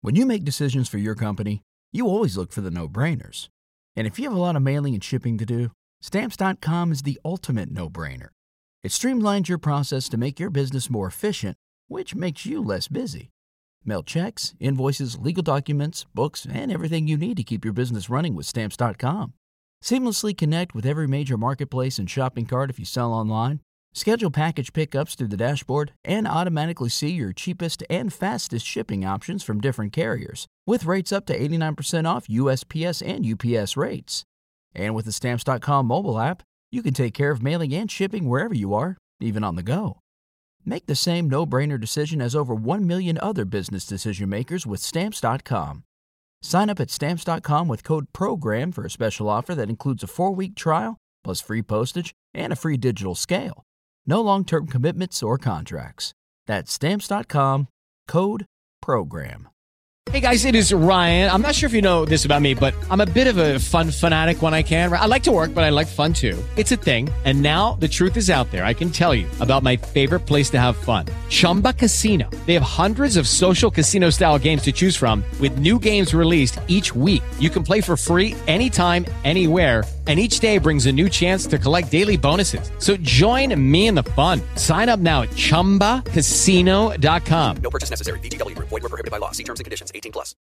When you make decisions for your company, you always look for the no-brainers. And if you have a lot of mailing and shipping to do, Stamps.com is the ultimate no-brainer. It streamlines your process to make your business more efficient, which makes you less busy. Mail checks, invoices, legal documents, books, and everything you need to keep your business running with Stamps.com. Seamlessly connect with every major marketplace and shopping cart if you sell online. Schedule package pickups through the dashboard and automatically see your cheapest and fastest shipping options from different carriers, with rates up to 89% off USPS and UPS rates. And with the Stamps.com mobile app, you can take care of mailing and shipping wherever you are, even on the go. Make the same no-brainer decision as over 1 million other business decision makers with Stamps.com. Sign up at Stamps.com with code PROGRAM for a special offer that includes a 4-week trial, plus free postage and a free digital scale. No long-term commitments or contracts. That's Stamps.com, code PROGRAM. Hey guys, it is Ryan. I'm not sure if you know this about me, but I'm a bit of a fun fanatic when I can. I like to work, but I like fun too. It's a thing. And now the truth is out there. I can tell you about my favorite place to have fun. Chumba Casino. They have hundreds of social casino style games to choose from with new games released each week. You can play for free anytime, anywhere. And each day brings a new chance to collect daily bonuses. So join me in the fun. Sign up now at ChumbaCasino.com. No purchase necessary. VGW. Void where prohibited by law. See terms and conditions. 18 plus.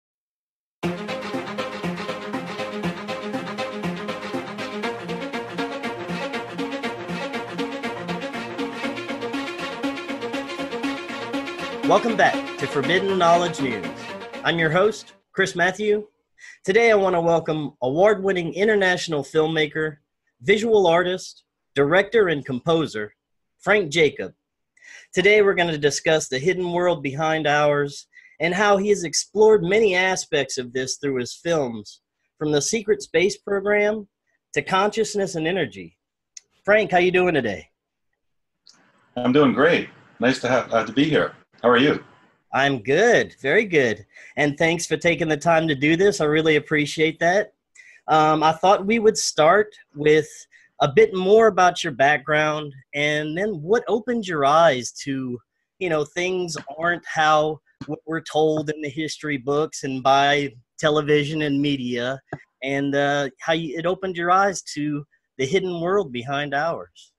Welcome back to Forbidden Knowledge News. I'm your host, Chris Matthew. Today I want to welcome award-winning international filmmaker, visual artist, director, and composer, Frank Jacob. Today we're going to discuss the hidden world behind ours and how he has explored many aspects of this through his films, from the secret space program to consciousness and energy. Frank, how you doing today? I'm doing great. Nice to be here. How are you? I'm good, very good. And thanks for taking the time to do this. I really appreciate that. I thought we would start with a bit more about your background and then what opened your eyes to, things aren't how we're told in the history books and by television and media, and how it opened your eyes to the hidden world behind ours.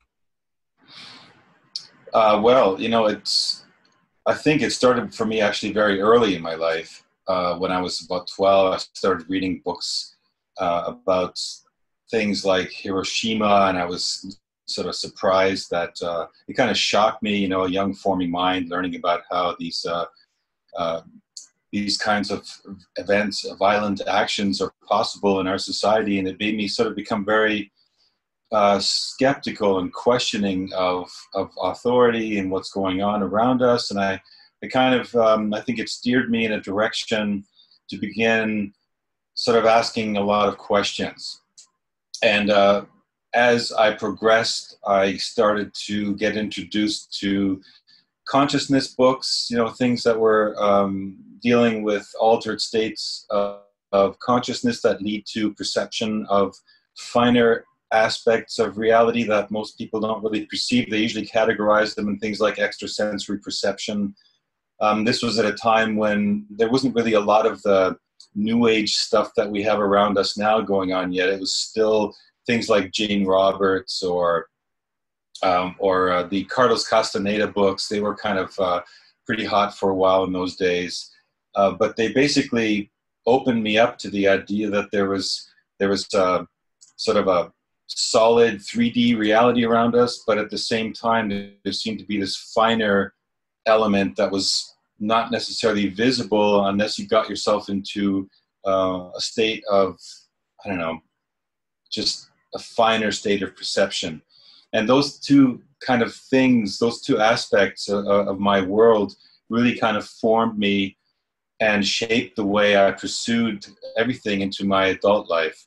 I think it started for me actually very early in my life. When I was about 12, I started reading books about things like Hiroshima, and I was sort of surprised that it kind of shocked me, a young forming mind, learning about how these kinds of events, violent actions are possible in our society, and it made me sort of become very skeptical and questioning of authority and what's going on around us. And I think it steered me in a direction to begin sort of asking a lot of questions. And as I progressed, I started to get introduced to consciousness books, things that were dealing with altered states of consciousness that lead to perception of finer aspects of reality that most people don't really perceive. They usually categorize them in things like extrasensory perception. This was at a time when there wasn't really a lot of the new age stuff that we have around us now going on yet. It was still things like Jane Roberts or the Carlos Castaneda books. They were kind of pretty hot for a while in those days. But they basically opened me up to the idea that there was sort of a solid 3D reality around us, but at the same time, there seemed to be this finer element that was not necessarily visible unless you got yourself into a state of, just a finer state of perception. And those two kind of things, those two aspects of my world really kind of formed me and shaped the way I pursued everything into my adult life.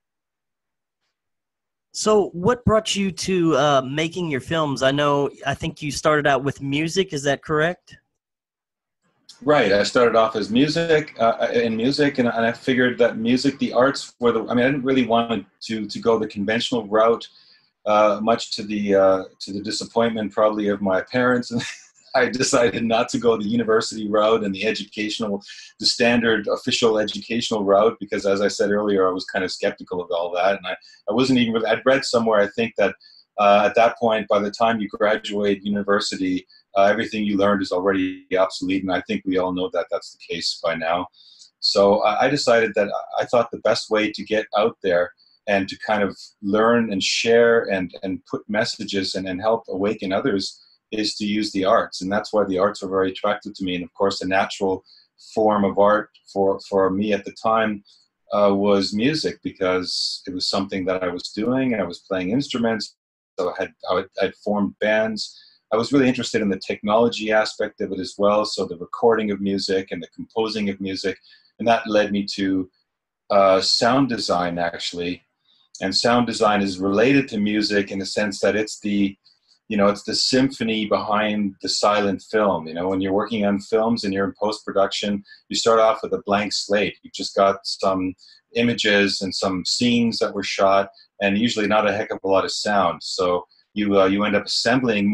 So what brought you to making your films? I think you started out with music. Is that correct? Right. I started off as music, and I figured that music, the arts were I didn't really want to go the conventional route, much to the disappointment probably of my parents I decided not to go the university route and the standard official educational route, because as I said earlier, I was kind of skeptical of all that. And I wasn't even really, I'd read somewhere, I think that at that point, by the time you graduate university, everything you learned is already obsolete. And I think we all know that that's the case by now. So I decided that I thought the best way to get out there and to kind of learn and share and put messages and help awaken others is to use the arts. And that's why the arts are very attractive to me. And of course, a natural form of art for me at the time was music, because it was something that I was doing, and I was playing instruments. So I'd formed bands. I was really interested in the technology aspect of it as well. So the recording of music and the composing of music. And that led me to sound design, actually. And sound design is related to music in the sense that it's the symphony behind the silent film. You know, when you're working on films and you're in post-production, you start off with a blank slate. You've just got some images and some scenes that were shot, and usually not a heck of a lot of sound. So you end up assembling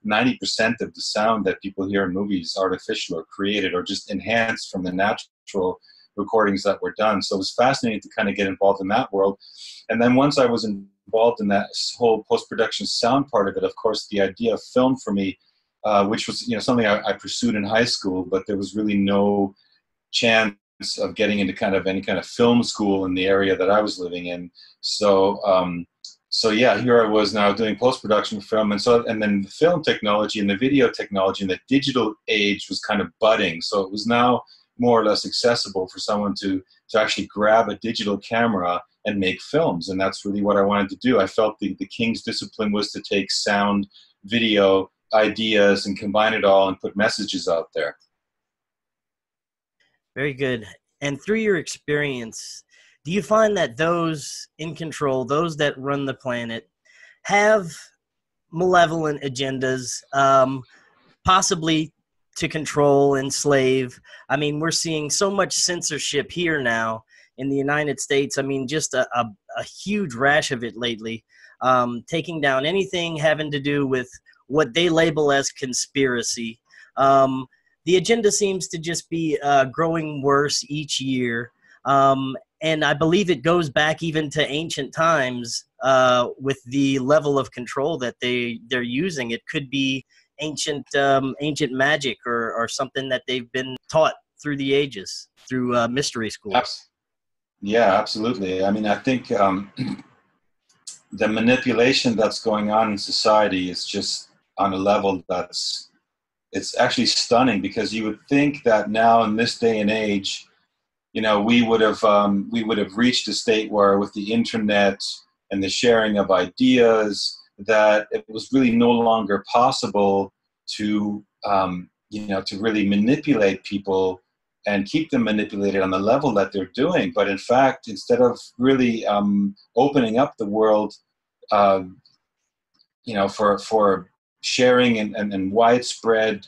90% of the sound that people hear in movies, artificial or created or just enhanced from the natural recordings that were done. So it was fascinating to kind of get involved in that world. And then once I was involved in that whole post-production sound part of it, of course, the idea of film for me, which was something I pursued in high school, but there was really no chance of getting into any kind of film school in the area that I was living in. So yeah, here I was now doing post-production film, and then the film technology and the video technology and the digital age was kind of budding. So it was now more or less accessible for someone to actually grab a digital camera and make films. And that's really what I wanted to do. I felt the king's discipline was to take sound, video, ideas, and combine it all and put messages out there. Very good. And through your experience, do you find that those in control, those that run the planet, have malevolent agendas, possibly to control, enslave? I mean, we're seeing so much censorship here now in the United States. I mean, just a huge rash of it lately, taking down anything having to do with what they label as conspiracy. The agenda seems to just be growing worse each year. And I believe it goes back even to ancient times with the level of control that they're using. It could be ancient magic or something that they've been taught through the ages, through mystery schools. Yeah, absolutely. I mean, I think the manipulation that's going on in society is just on a level it's actually stunning, because you would think that now in this day and age, we would have reached a state where with the internet and the sharing of ideas, that it was really no longer possible to really manipulate people and keep them manipulated on the level that they're doing. But in fact, instead of really opening up the world, for sharing and widespread,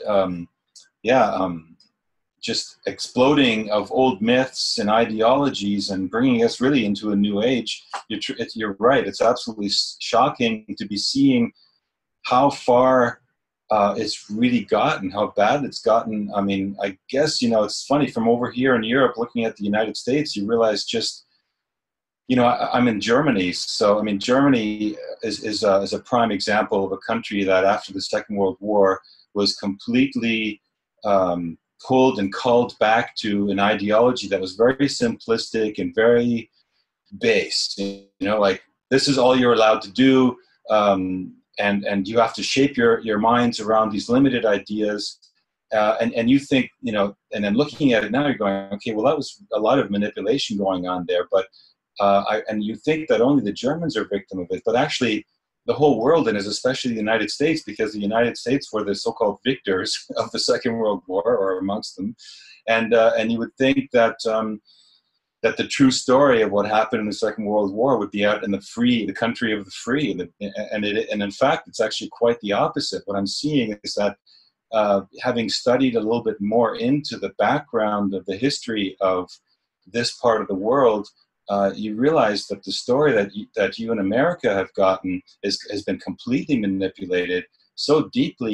just exploding of old myths and ideologies and bringing us really into a new age, you're right. It's absolutely shocking to be seeing how far it's really gotten, how bad it's gotten. I mean, I guess, it's funny, from over here in Europe, looking at the United States, you realize just, I'm in Germany. So, I mean, Germany is a prime example of a country that after the Second World War was completely pulled and called back to an ideology that was very simplistic and very base. Like, this is all you're allowed to do. And you have to shape your minds around these limited ideas. And you think, and then looking at it now, you're going, okay, well, that was a lot of manipulation going on there. But and you think that only the Germans are victim of it, but actually the whole world, and especially the United States, because the United States were the so-called victors of the Second World War, or amongst them. And you would think that that the true story of what happened in the Second World War would be out in the country of the free. And in fact, it's actually quite the opposite. What I'm seeing is that having studied a little bit more into the background of the history of this part of the world, you realize that the story that you in America have gotten has been completely manipulated so deeply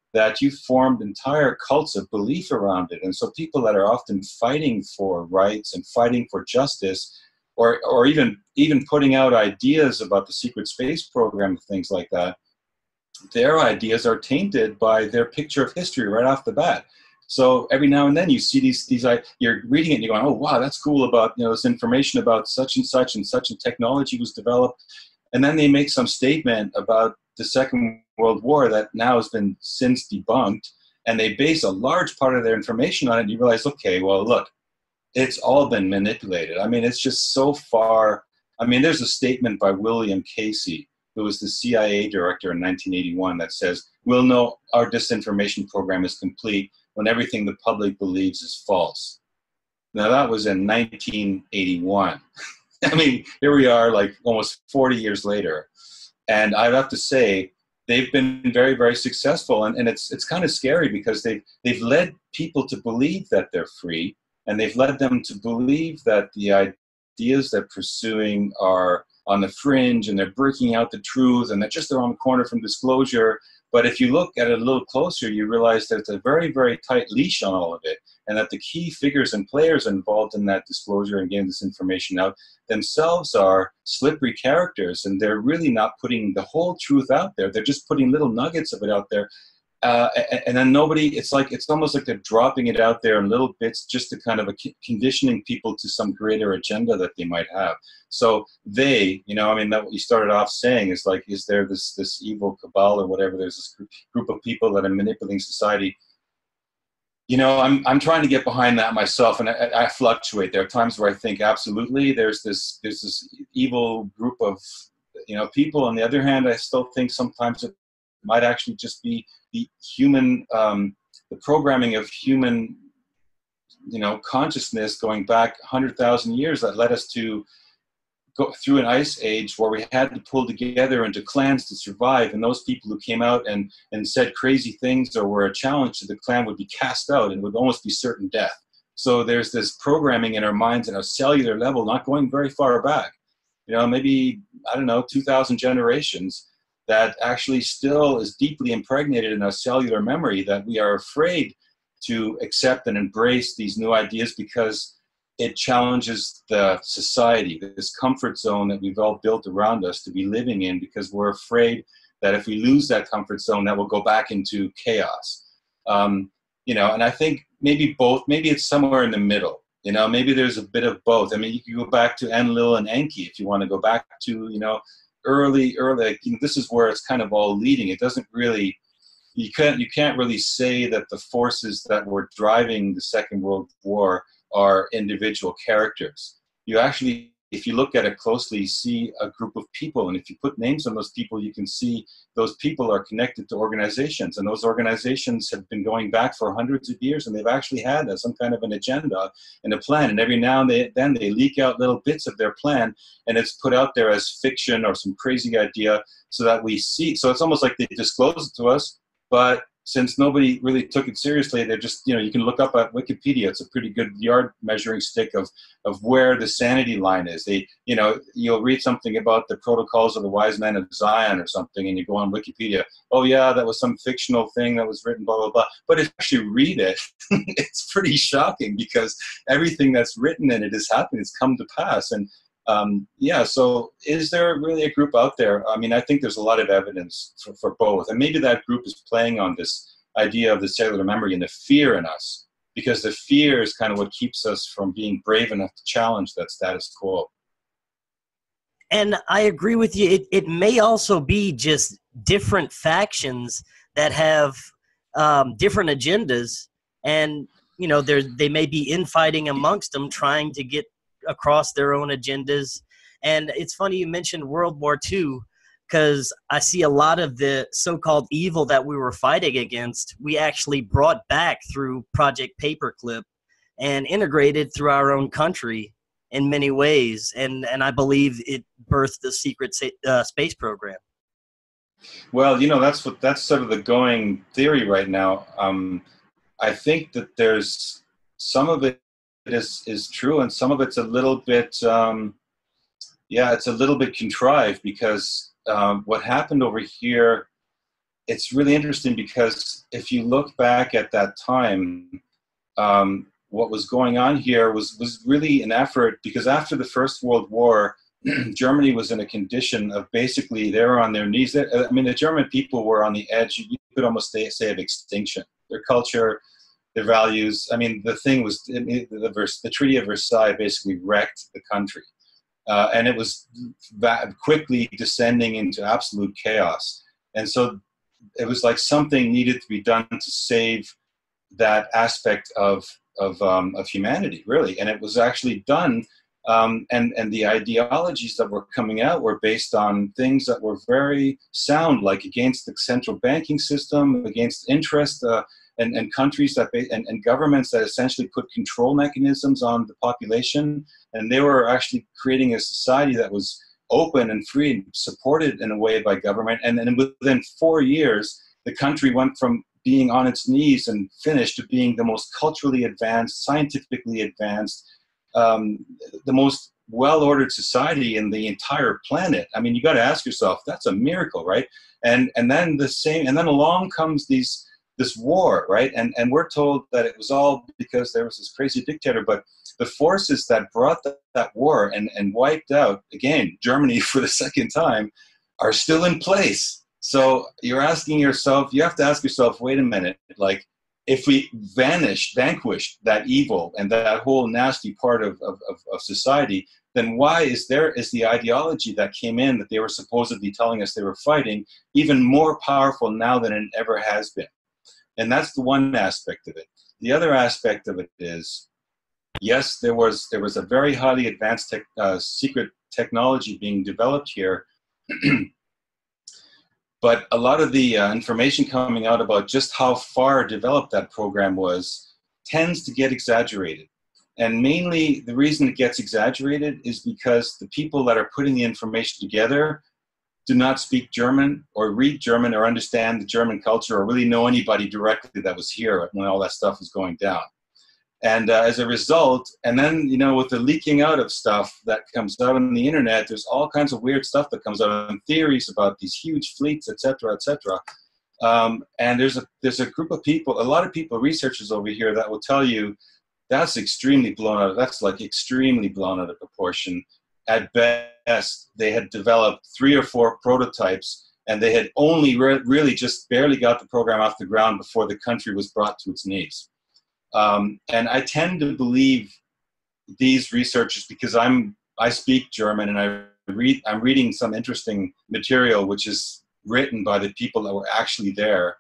that you formed entire cults of belief around it. And so people that are often fighting for rights and fighting for justice, or even putting out ideas about the secret space program, things like that, their ideas are tainted by their picture of history right off the bat. So every now and then you see these you're reading it and you're going, oh wow, that's cool, about this information about such and such technology was developed, and then they make some statement about the Second World War that now has been since debunked, and they base a large part of their information on it. And you realize, okay, well look, it's all been manipulated. I mean, it's just so far. I mean, there's a statement by William Casey, who was the CIA director in 1981, that says, we'll know our disinformation program is complete when everything the public believes is false. Now, that was in 1981. I mean, here we are, like almost 40 years later. And I have to say, they've been very, very successful. And it's kind of scary because they've led people to believe that they're free, and they've led them to believe that the ideas they're pursuing are on the fringe, and they're breaking out the truth, and they're just around the corner from disclosure. But if you look at it a little closer, you realize that it's a very, very tight leash on all of it, and that the key figures and players involved in that disclosure and getting this information out themselves are slippery characters, and they're really not putting the whole truth out there. They're just putting little nuggets of it out there. And then it's almost like they're dropping it out there in little bits just to kind of conditioning people to some greater agenda that they might have. So that what you started off saying is like, is there this evil cabal or whatever? There's this group of people that are manipulating society. I'm trying to get behind that myself, and I fluctuate. There are times where I think absolutely there's this evil group of people. On the other hand, I still think sometimes it might actually just be the human, the programming of human, consciousness going back 100,000 years that led us to go through an ice age where we had to pull together into clans to survive. And those people who came out and said crazy things or were a challenge to the clan would be cast out and would almost be certain death. So there's this programming in our minds at a cellular level, not going very far back, maybe, 2,000 generations, that actually still is deeply impregnated in our cellular memory, that we are afraid to accept and embrace these new ideas because it challenges the society, this comfort zone that we've all built around us to be living in, because we're afraid that if we lose that comfort zone, that we'll go back into chaos. And I think maybe both, maybe it's somewhere in the middle. Maybe there's a bit of both. I mean, you can go back to Enlil and Enki if you want to go back to, early, this is where it's kind of all leading. It doesn't really, you can't really say that the forces that were driving the Second World War are individual characters. You actually, if you look at it closely, see a group of people, and if you put names on those people, you can see those people are connected to organizations, and those organizations have been going back for hundreds of years, and they've actually had some kind of an agenda and a plan, and every now and then they leak out little bits of their plan, and it's put out there as fiction or some crazy idea so that we see. So it's almost like they disclose it to us, but since nobody really took it seriously, they're just, you can look up at Wikipedia. It's a pretty good yard measuring stick of where the sanity line is. You'll read something about the protocols of the wise men of Zion or something, and you go on Wikipedia. Oh yeah, that was some fictional thing that was written, blah, blah, blah. But if you actually read it, it's pretty shocking because everything that's written in it is happening. It's come to pass. And so is there really a group out there? I mean, I think there's a lot of evidence for both. And maybe that group is playing on this idea of the cellular memory and the fear in us, because the fear is kind of what keeps us from being brave enough to challenge that status quo. And I agree with you. It may also be just different factions that have different agendas. And, they may be infighting amongst them, trying to get across their own agendas. And it's funny you mentioned World War II, because I see a lot of the so-called evil that we were fighting against, we actually brought back through Project Paperclip and integrated through our own country in many ways. And I believe it birthed the secret space program. Well, that's sort of the going theory right now. I think that there's some of it is true, and some of it's a little bit it's a little bit contrived, because what happened over here it's really interesting because if you look back at that time, what was going on here was really an effort, because after the First World War, Germany was in a condition of basically they were on their knees. I mean, the German people were on the edge, you could almost say, of extinction. Their culture, their values. I mean, the thing was, the Treaty of Versailles basically wrecked the country. And it was quickly descending into absolute chaos. And so it was like something needed to be done to save that aspect of humanity, really. And it was actually done. And the ideologies that were coming out were based on things that were very sound, like against the central banking system, against interest, and countries and governments that essentially put control mechanisms on the population. And they were actually creating a society that was open and free and supported in a way by government. And then within 4 years, the country went from being on its knees and finished to being the most culturally advanced, scientifically advanced, the most well-ordered society in the entire planet. I mean, you got to ask yourself, that's a miracle, right? And then along comes this war, right? And we're told that it was all because there was this crazy dictator, but the forces that brought that war and wiped out, again, Germany for the second time, are still in place. So you're asking yourself, you have to ask yourself, wait a minute, like, if we vanquished that evil and that whole nasty part of society, then why is the ideology that came in that they were supposedly telling us they were fighting even more powerful now than it ever has been? And that's the one aspect of it. The other aspect of it is, yes, there was a very highly advanced secret technology being developed here. But a lot of the information coming out about just how far developed that program was tends to get exaggerated. And mainly the reason it gets exaggerated is because the people that are putting the information together do not speak German or read German or understand the German culture or really know anybody directly that was here when all that stuff was going down. And as a result, and then, with the leaking out of stuff that comes out on the internet, there's all kinds of weird stuff that comes out and theories about these huge fleets, et cetera, et cetera. And there's a group of people, a lot of people, researchers over here that will tell you that's extremely blown out. That's like extremely blown out of proportion. At best, they had developed 3 or 4 prototypes, and they had only really just barely got the program off the ground before the country was brought to its knees. And I tend to believe these researchers because I speak German and I'm reading some interesting material which is written by the people that were actually there.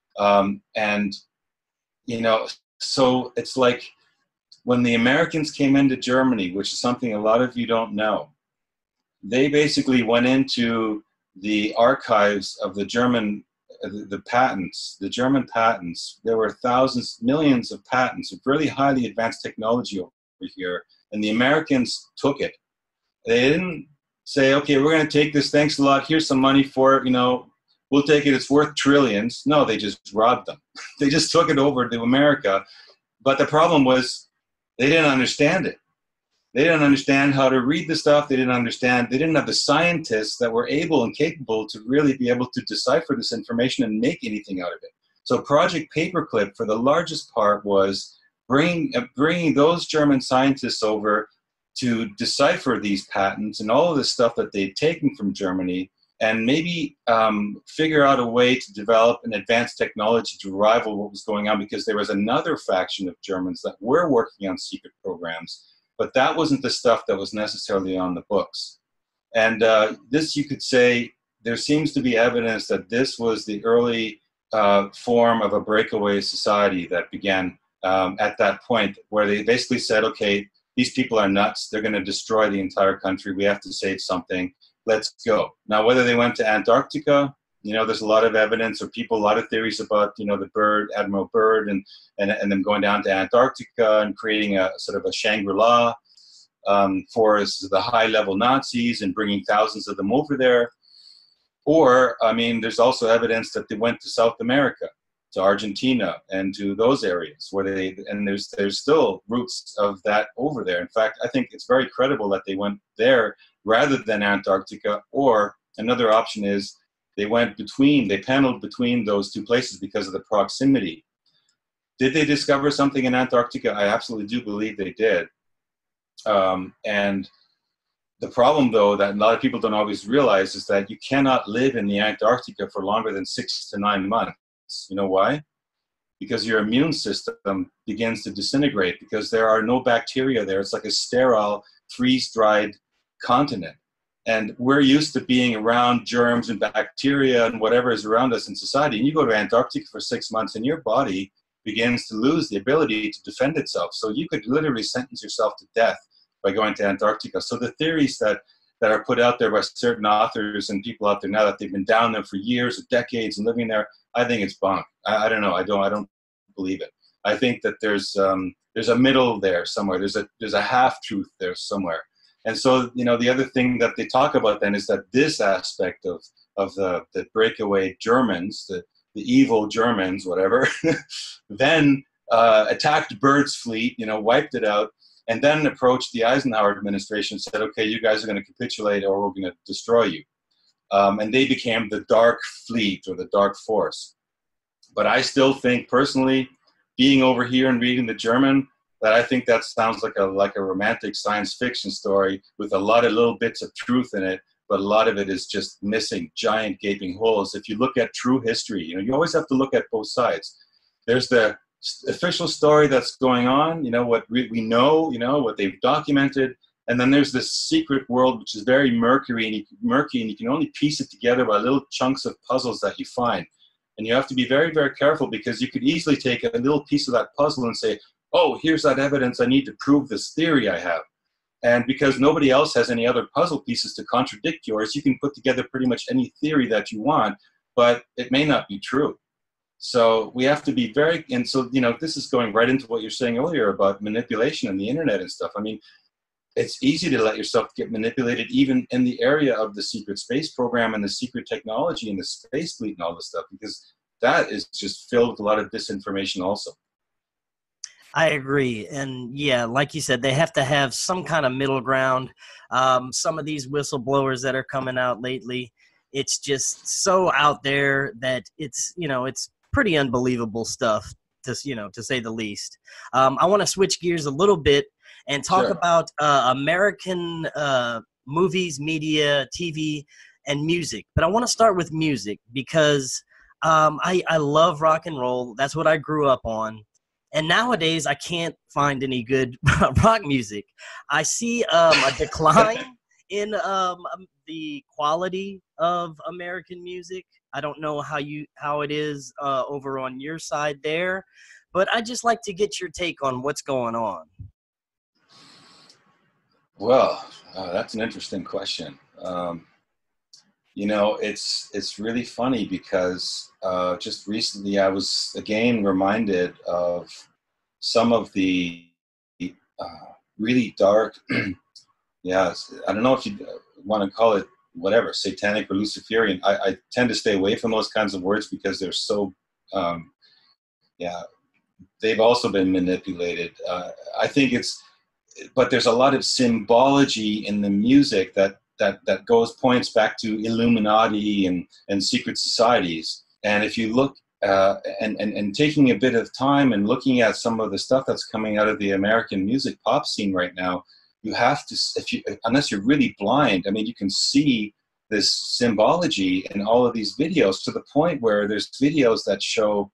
So it's like when the Americans came into Germany, which is something a lot of you don't know, they basically went into the archives of the German the German patents. There were thousands, millions of patents of really highly advanced technology over here, and the Americans took it. They didn't say, okay, we're going to take this, thanks a lot, here's some money for it, we'll take it, it's worth trillions. No, they just robbed them. They just took it over to America. But the problem was they didn't understand it. They didn't understand how to read the stuff. They didn't have the scientists that were able and capable to really be able to decipher this information and make anything out of it. So Project Paperclip, for the largest part, was bringing those German scientists over to decipher these patents and all of the stuff that they'd taken from Germany, and maybe figure out a way to develop an advanced technology to rival what was going on, because there was another faction of Germans that were working on secret programs. But that wasn't the stuff that was necessarily on the books. And this, you could say, there seems to be evidence that this was the early form of a breakaway society that began at that point, where they basically said, okay, these people are nuts. They're going to destroy the entire country. We have to save something. Let's go. Now, whether they went to Antarctica, there's a lot of evidence, or a lot of theories about, the Byrd, Admiral Byrd, and them going down to Antarctica and creating a sort of a Shangri-La for the high-level Nazis and bringing thousands of them over there. Or, there's also evidence that they went to South America, to Argentina, and to those areas where there's still roots of that over there. In fact, I think it's very credible that they went there rather than Antarctica. Or another option is They paneled between those two places because of the proximity. Did they discover something in Antarctica? I absolutely do believe they did. And the problem, though, that a lot of people don't always realize is that you cannot live in the Antarctica for longer than 6 to 9 months. You know why? Because your immune system begins to disintegrate because there are no bacteria there. It's like a sterile, freeze-dried continent. And we're used to being around germs and bacteria and whatever is around us in society. And you go to Antarctica for 6 months and your body begins to lose the ability to defend itself. So you could literally sentence yourself to death by going to Antarctica. So the theories that are put out there by certain authors and people out there now that they've been down there for years or decades and living there, I think it's bunk. I don't know. I don't believe it. I think that there's a middle there somewhere. There's a half truth there somewhere. And so, you know, the other thing that they talk about then is that this aspect of the breakaway Germans, the evil Germans, whatever, then attacked Byrd's fleet, you know, wiped it out, and then approached the Eisenhower administration and said, okay, you guys are going to capitulate or we're going to destroy you. And they became the Dark Fleet or the Dark Force. But I still think personally, being over here and reading the German, that I think that sounds like a romantic science fiction story with a lot of little bits of truth in it, but a lot of it is just missing giant gaping holes. If you look at true history, you know, you always have to look at both sides. There's the official story that's going on, you know, what we know, you know, what they've documented, and then there's this secret world which is very murky, and you can only piece it together by little chunks of puzzles that you find. And you have to be very, very careful because you could easily take a little piece of that puzzle and say, oh, here's that evidence I need to prove this theory I have. And because nobody else has any other puzzle pieces to contradict yours, you can put together pretty much any theory that you want, but it may not be true. So we have to be very, and so, you know, this is going right into what you're saying earlier about manipulation and the internet and stuff. I mean, it's easy to let yourself get manipulated even in the area of the secret space program and the secret technology and the space fleet and all this stuff, because that is just filled with a lot of disinformation also. I agree. And yeah, like you said, they have to have some kind of middle ground. Some of these whistleblowers that are coming out lately, it's just so out there that it's, you know, it's pretty unbelievable stuff to, you know, to say the least. I want to switch gears a little bit and talk about American movies, media, TV, and music. But I want to start with music because I love rock and roll. That's what I grew up on. And nowadays, I can't find any good rock music. I see a decline in the quality of American music. I don't know how it is over on your side there, but I'd just like to get your take on what's going on. Well, that's an interesting question. You know, it's really funny because just recently I was again reminded of some of the really dark, yeah, I don't know if you want to call it whatever, satanic or Luciferian. I tend to stay away from those kinds of words because they're so, they've also been manipulated. I think but there's a lot of symbology in the music that points back to Illuminati and secret societies. And if you look and taking a bit of time and looking at some of the stuff that's coming out of the American music pop scene right now, you have to, unless you're really blind, I mean, you can see this symbology in all of these videos to the point where there's videos that show,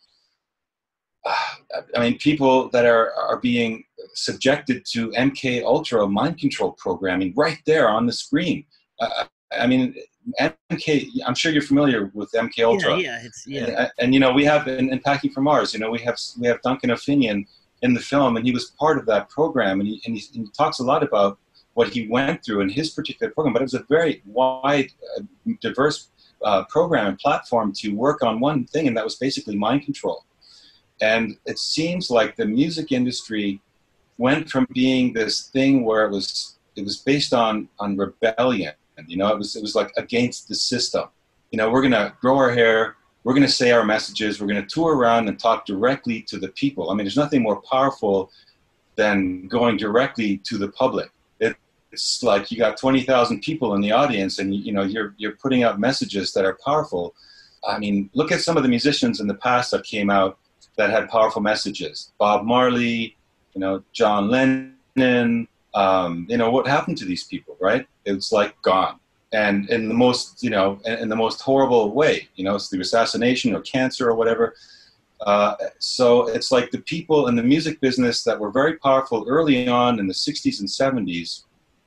I mean, people that are being subjected to MK Ultra mind control programming right there on the screen. I mean, MK, I'm sure you're familiar with MK Ultra. Yeah. And you know, we have in Packing for Mars, you know, we have Duncan O'Finian in the film, and he was part of that program, and he talks a lot about what he went through in his particular program. But it was a very wide, diverse program and platform to work on one thing, and that was basically mind control. And it seems like the music industry went from being this thing where it was based on rebellion. And, you know, it was like against the system. You know, we're going to grow our hair, we're going to say our messages, we're going to tour around and talk directly to the people. I mean, there's nothing more powerful than going directly to the public. it's like you got 20,000 people in the audience, and you're putting out messages that are powerful. I mean, look at some of the musicians in the past that came out that had powerful messages. Bob Marley, John Lennon. What happened to these people, right? It's like gone, and in the most in the most horrible way. It's the assassination or cancer or whatever. So it's like the people in the music business that were very powerful early on in the 60s and 70s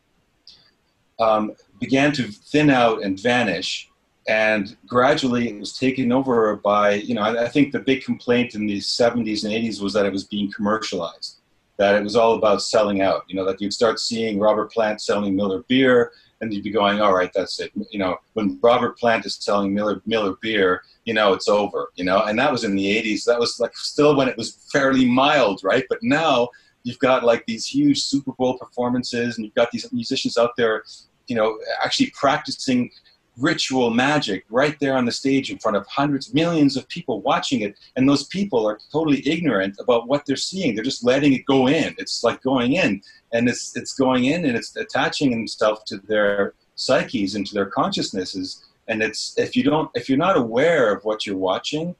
began to thin out and vanish, and gradually it was taken over by, I think the big complaint in the 70s and 80s was that it was being commercialized, that it was all about selling out, that you'd start seeing Robert Plant selling Miller beer, and you'd be going, all right, that's it. When Robert Plant is selling Miller beer, it's over, and that was in the 80s. That was like still when it was fairly mild, right? But now you've got like these huge Super Bowl performances, and you've got these musicians out there, actually practicing ritual magic right there on the stage in front of hundreds, millions of people watching it. And those people are totally ignorant about what they're seeing. They're just letting it go in. It's like going in, and it's going in, and it's attaching itself to their psyches and to their consciousnesses. And if you're not aware of what you're watching,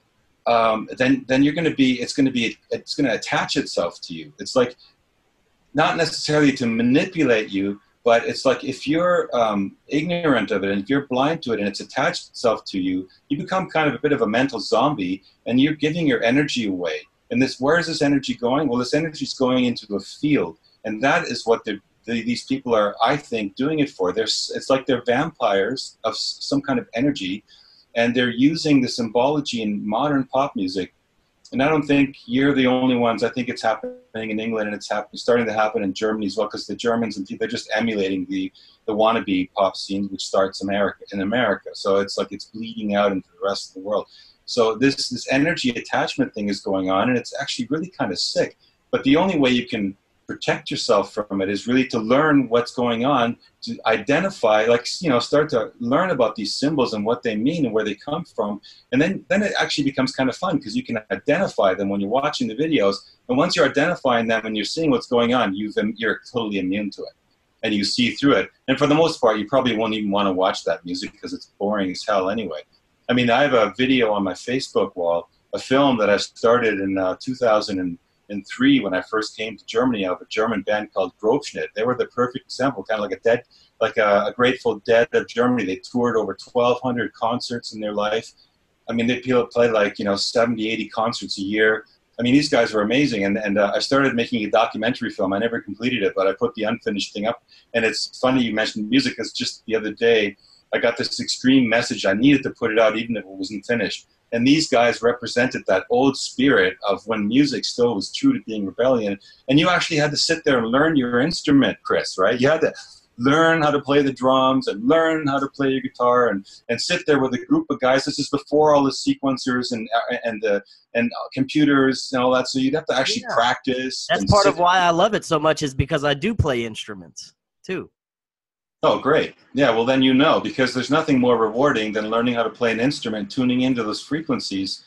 then you're going to it's going to attach itself to you. It's like not necessarily to manipulate you, but it's like if you're ignorant of it and if you're blind to it and it's attached itself to you, you become kind of a bit of a mental zombie, and you're giving your energy away. And where is this energy going? Well, this energy is going into a field, and that is what these people are, I think, doing it for. It's like they're vampires of some kind of energy, and they're using the symbology in modern pop music. And I don't think you're the only ones. I think it's happening in England, and it's starting to happen in Germany as well, because the Germans, and they're just emulating the wannabe pop scene, which starts in America. So it's like it's bleeding out into the rest of the world. So this energy attachment thing is going on, and it's actually really kind of sick. But the only way you can protect yourself from it is really to learn what's going on, to identify, start to learn about these symbols and what they mean and where they come from. And then it actually becomes kind of fun, because you can identify them when you're watching the videos. And once you're identifying them and you're seeing what's going on, you're totally immune to it, and you see through it. And for the most part, you probably won't even want to watch that music, because it's boring as hell anyway. I mean, I have a video on my Facebook wall, a film that I started in 2003 when I first came to Germany, of a German band called Grobschnitt. They were the perfect example, kind of like a Grateful Dead of Germany. They toured over 1,200 concerts in their life. I mean, they play like 70, 80 concerts a year. I mean, these guys were amazing, and I started making a documentary film. I never completed it, but I put the unfinished thing up. And it's funny you mentioned music, because just the other day I got this extreme message. I needed to put it out even if it wasn't finished. And these guys represented that old spirit of when music still was true to being rebellion. And you actually had to sit there and learn your instrument, Chris, right? You had to learn how to play the drums and learn how to play your guitar, and sit there with a group of guys. This is before all the sequencers and computers and all that. So you'd have to actually practice. That's part of why I love it so much, is because I do play instruments too. Oh, great. Yeah, well, then because there's nothing more rewarding than learning how to play an instrument, tuning into those frequencies.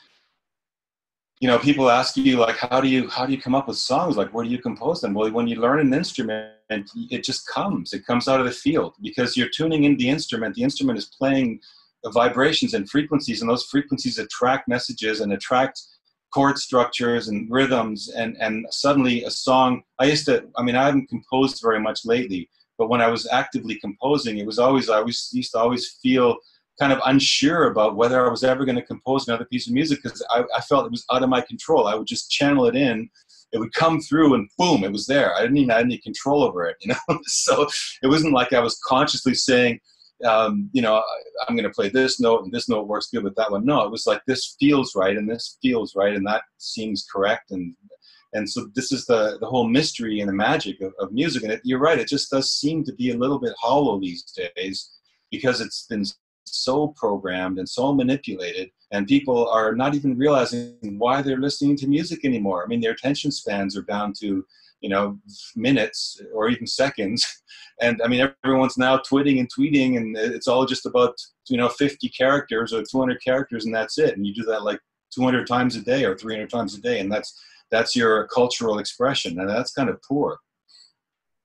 People ask you, like, how do you come up with songs? Like, where do you compose them? Well, when you learn an instrument, it just comes. It comes out of the field, because you're tuning in the instrument. The instrument is playing the vibrations and frequencies, and those frequencies attract messages and attract chord structures and rhythms, and suddenly a song. I haven't composed very much lately, but when I was actively composing, I used to always feel kind of unsure about whether I was ever going to compose another piece of music, because I felt it was out of my control. I would just channel it in. It would come through, and boom, it was there. I didn't have any control over it, So it wasn't like I was consciously saying, I'm going to play this note, and this note works good with that one. No, it was like, this feels right, and this feels right, and that seems correct. And so this is the whole mystery and the magic of music. And you're right, it just does seem to be a little bit hollow these days, because it's been so programmed and so manipulated, and people are not even realizing why they're listening to music anymore. I mean, their attention spans are down to, minutes or even seconds. And I mean, everyone's now twitting and tweeting, and it's all just about, 50 characters or 200 characters, and that's it. And you do that like 200 times a day or 300 times a day, and that's your cultural expression, and that's kind of poor.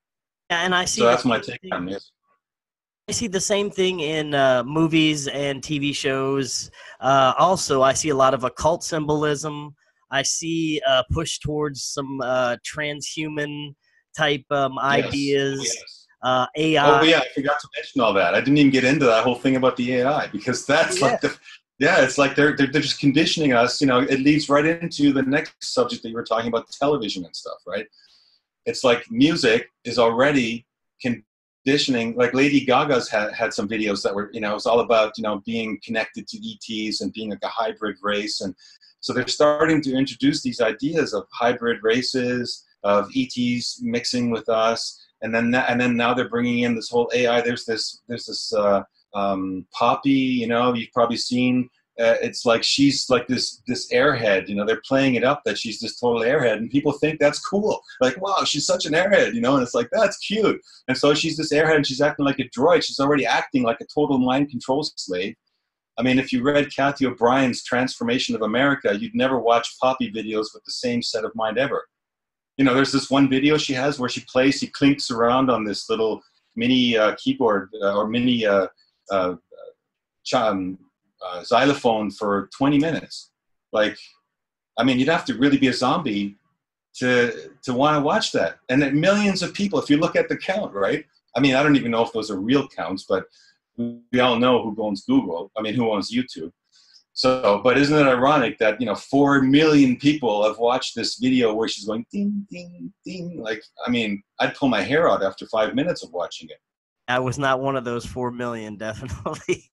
And I So see the that's my same take thing. on this. I see the same thing in movies and TV shows. Also, I see a lot of occult symbolism. I see push towards some transhuman type Yes. Oh, ideas, yes. Oh, AI. yeah. I forgot to mention all that. I didn't even get into that whole thing about the AI because that's Yeah. like yeah, it's like they're just conditioning us. You know, it leads right into the next subject that you were talking about, television and stuff, right? It's like music is already conditioning. Like Lady Gaga's had some videos that were, it was all about, being connected to ETs and being like a hybrid race. And so they're starting to introduce these ideas of hybrid races, of ETs mixing with us. And then now they're bringing in this whole AI. There's this Poppy, you've probably seen. It's like she's like this airhead. They're playing it up that she's this total airhead, and people think that's cool. Like, wow, she's such an airhead, and it's like, that's cute. And so she's this airhead, and she's acting like a droid. She's already acting like a total mind control slave. I mean, if you read Kathy O'Brien's Transformation of America, you'd never watch Poppy videos with the same set of mind ever. There's this one video she has where she clinks around on this little mini keyboard or mini xylophone for 20 minutes. Like, I mean, you'd have to really be a zombie to want to watch that. And then millions of people, if you look at the count, right? I mean, I don't even know if those are real counts, but we all know who owns Google. I mean, who owns YouTube. So, but isn't it ironic that, 4 million people have watched this video where she's going ding, ding, ding. Like, I mean, I'd pull my hair out after 5 minutes of watching it. I was not one of those 4 million, definitely.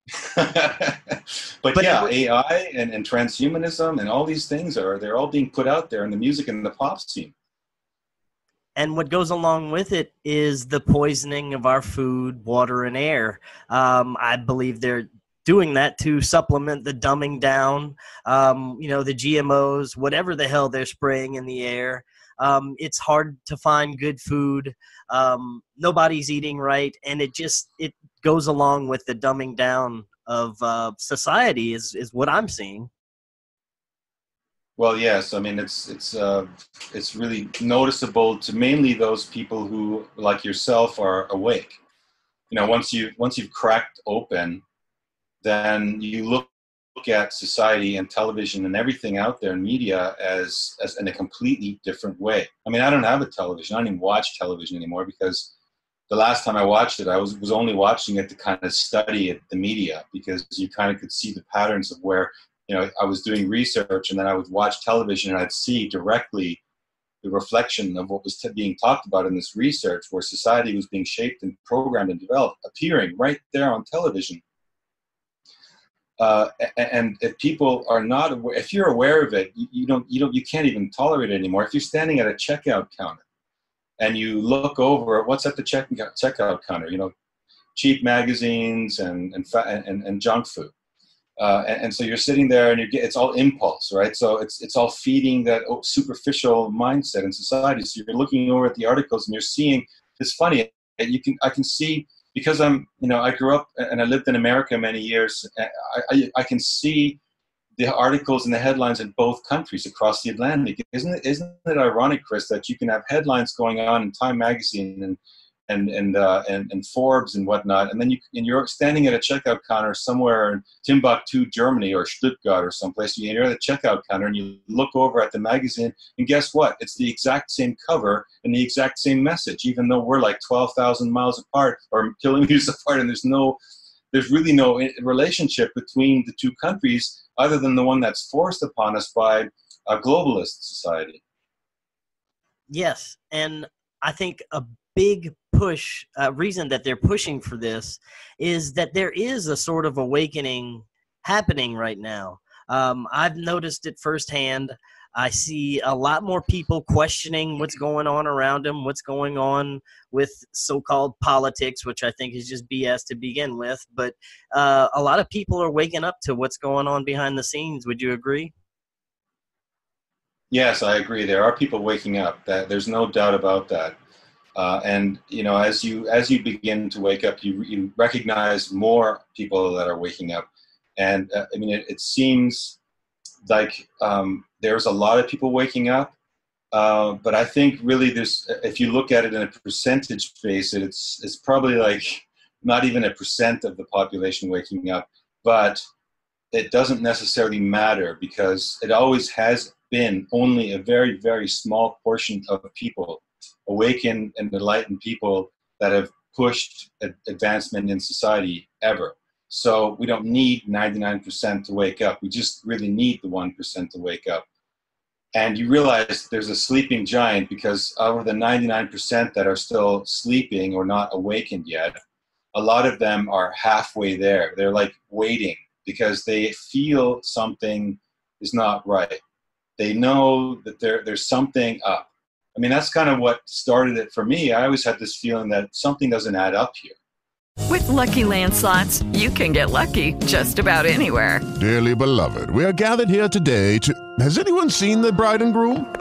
but yeah, AI and transhumanism and all these things they're all being put out there in the music and the pop scene. And what goes along with it is the poisoning of our food, water, and air. I believe they're doing that to supplement the dumbing down, the GMOs, whatever the hell they're spraying in the air. It's hard to find good food. Nobody's eating right. And it goes along with the dumbing down of society is what I'm seeing. Well, yes. I mean, it's really noticeable to mainly those people who, like yourself, are awake. Once you've cracked open, then you look at society and television and everything out there in media as in a completely different way. I mean, I don't have a television. I don't even watch television anymore because the last time I watched it, I was only watching it to kind of study the media, because you kind of could see the patterns of where, I was doing research, and then I would watch television and I'd see directly the reflection of what was being talked about in this research, where society was being shaped and programmed and developed, appearing right there on television. And if people are not aware, if you're aware of it, you can't even tolerate it anymore. If you're standing at a checkout counter and you look over what's at the checkout counter, cheap magazines and junk food. And so you're sitting there and it's all impulse, right? So it's all feeding that superficial mindset in society. So you're looking over at the articles and you're seeing, it's funny, I can see, because I grew up and I lived in America many years, I can see the articles and the headlines in both countries across the Atlantic. Isn't it ironic, Chris, that you can have headlines going on in Time Magazine and Forbes and whatnot, and then you're standing at a checkout counter somewhere in Timbuktu, Germany, or Stuttgart or someplace. You're at the checkout counter and you look over at the magazine, and guess what? It's the exact same cover and the exact same message, even though we're like 12,000 miles apart or kilometers apart, and there's really no relationship between the two countries other than the one that's forced upon us by a globalist society. Yes, and I think a big reason that they're pushing for this is that there is a sort of awakening happening right now. I've noticed it firsthand. I see a lot more people questioning what's going on around them, what's going on with so-called politics, which I think is just BS to begin with. But a lot of people are waking up to what's going on behind the scenes. Would you agree? Yes, I agree. There are people waking up. There's no doubt about that. And as you begin to wake up, you recognize more people that are waking up. And it seems like there's a lot of people waking up, But I think really if you look at it in a percentage basis, it's probably like not even a percent of the population waking up, but it doesn't necessarily matter because it always has been only a very, very small portion of people, awakened and enlightened people that have pushed advancement in society ever. So we don't need 99% to wake up. We just really need the 1% to wake up. And you realize there's a sleeping giant because out of the 99% that are still sleeping or not awakened yet, a lot of them are halfway there. They're like waiting because they feel something is not right. They know that there's something up. I mean, that's kind of what started it for me. I always had this feeling that something doesn't add up here. With Lucky Land Slots, you can get lucky just about anywhere. Dearly beloved, we are gathered here today to... Has anyone seen the bride and groom?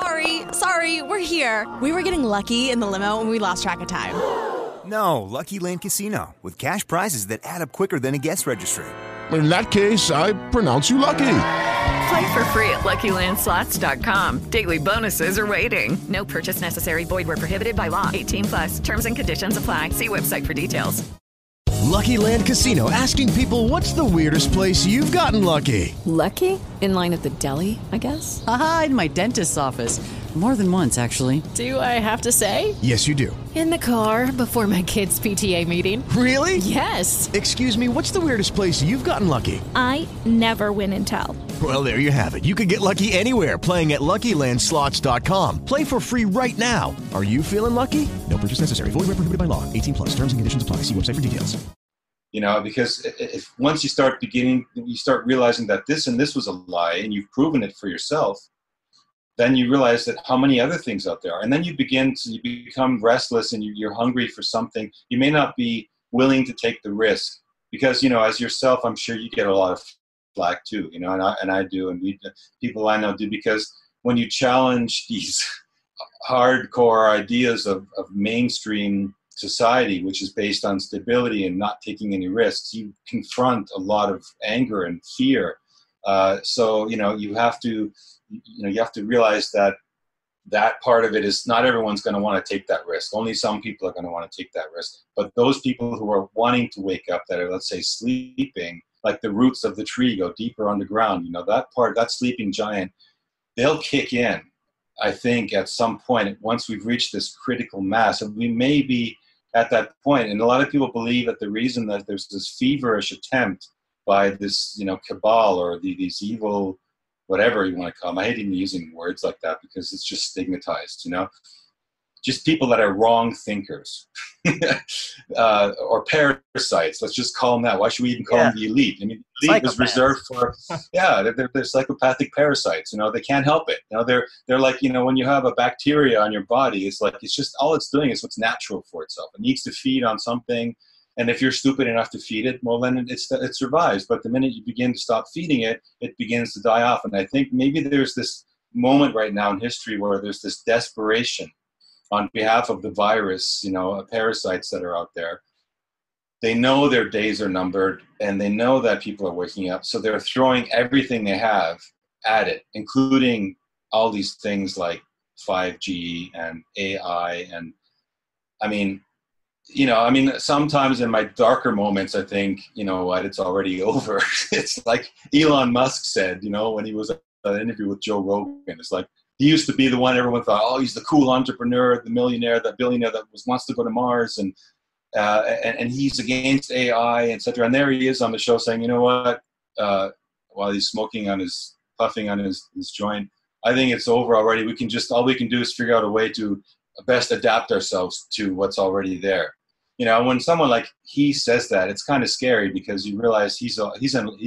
Sorry, we're here. We were getting lucky in the limo and we lost track of time. No, Lucky Land Casino, with cash prizes that add up quicker than a guest registry. In that case, I pronounce you lucky. Play for free at LuckyLandSlots.com. Daily bonuses are waiting. No purchase necessary. Void where prohibited by law. 18+. Terms and conditions apply. See website for details. Lucky Land Casino, asking people, what's the weirdest place you've gotten lucky? Lucky? In line at the deli, I guess? Aha, in my dentist's office. More than once, actually. Do I have to say? Yes, you do. In the car before my kids' PTA meeting. Really? Yes. Excuse me, what's the weirdest place you've gotten lucky? I never win and tell. Well, there you have it. You can get lucky anywhere, playing at LuckyLandSlots.com. Play for free right now. Are you feeling lucky? No purchase necessary. Void where prohibited by law. 18+. Terms and conditions apply. See website for details. You know, because if once you start realizing that this was a lie and you've proven it for yourself, then you realize that how many other things out there are. And then you become restless and you're hungry for something. You may not be willing to take the risk because, you know, as yourself, I'm sure you get a lot of flack too, you know, and I do, and people I know do, because when you challenge these hardcore ideas of mainstream society, which is based on stability and not taking any risks, you confront a lot of anger and fear. So, you know, you have to realize that part of it is not everyone's going to want to take that risk. Only some people are going to want to take that risk. But those people who are wanting to wake up, that are, let's say, sleeping, like the roots of the tree go deeper underground, you know, that sleeping giant, they'll kick in, I think, at some point, once we've reached this critical mass. And we may be at that point. And a lot of people believe that the reason that there's this feverish attempt by this, you know, cabal or these evil, whatever you want to call them. I hate even using words like that because it's just stigmatized, you know, just people that are wrong thinkers or parasites. Let's just call them that. Why should we even call them the elite? I mean, the elite is reserved for, they're psychopathic parasites, you know, they can't help it. You know, they're like, you know, when you have a bacteria on your body, it's like, it's just, all it's doing is what's natural for itself. It needs to feed on something. And if you're stupid enough to feed it, well, then it survives. But the minute you begin to stop feeding it, it begins to die off. And I think maybe there's this moment right now in history where there's this desperation on behalf of the virus, you know, parasites that are out there. They know their days are numbered, and they know that people are waking up. So they're throwing everything they have at it, including all these things like 5G and AI. And I mean, you know, I mean, sometimes in my darker moments, I think, you know what, it's already over. It's like Elon Musk said, you know, when he was at an interview with Joe Rogan, it's like, he used to be the one everyone thought, oh, he's the cool entrepreneur, the millionaire, the billionaire that wants to go to Mars, and he's against AI, etc. And there he is on the show saying, you know what, while he's puffing on his joint, I think it's over already. All we can do is figure out a way to best adapt ourselves to what's already there. You know, when someone like he says that, it's kind of scary because you realize he's a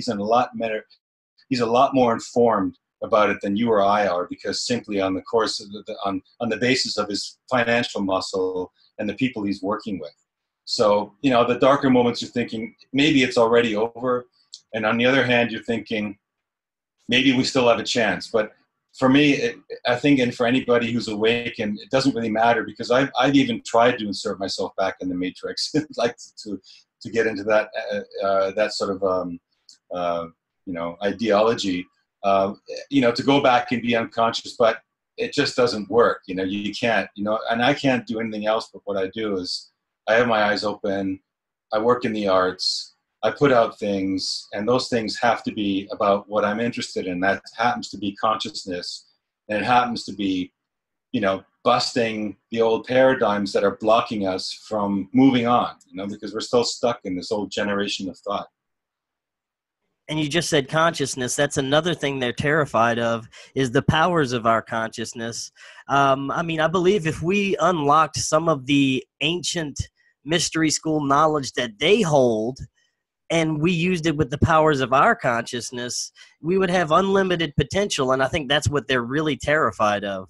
lot more informed about it than you or I are, because simply on the course of on the basis of his financial muscle and the people he's working with. So, you know, the darker moments, you're thinking maybe it's already over, and on the other hand, you're thinking maybe we still have a chance. But for me, I think, and for anybody who's awake, and it doesn't really matter, because I've even tried to insert myself back in the matrix, like to get into that sort of you know, ideology. You know, to go back and be unconscious, but it just doesn't work. You can't, and I can't do anything else, but what I do is I have my eyes open. I work in the arts. I put out things, and those things have to be about what I'm interested in. That happens to be consciousness, and it happens to be, busting the old paradigms that are blocking us from moving on, because we're still stuck in this old generation of thought. And you just said consciousness. That's another thing they're terrified of, is the powers of our consciousness. I believe if we unlocked some of the ancient mystery school knowledge that they hold, and we used it with the powers of our consciousness, we would have unlimited potential. And I think that's what they're really terrified of.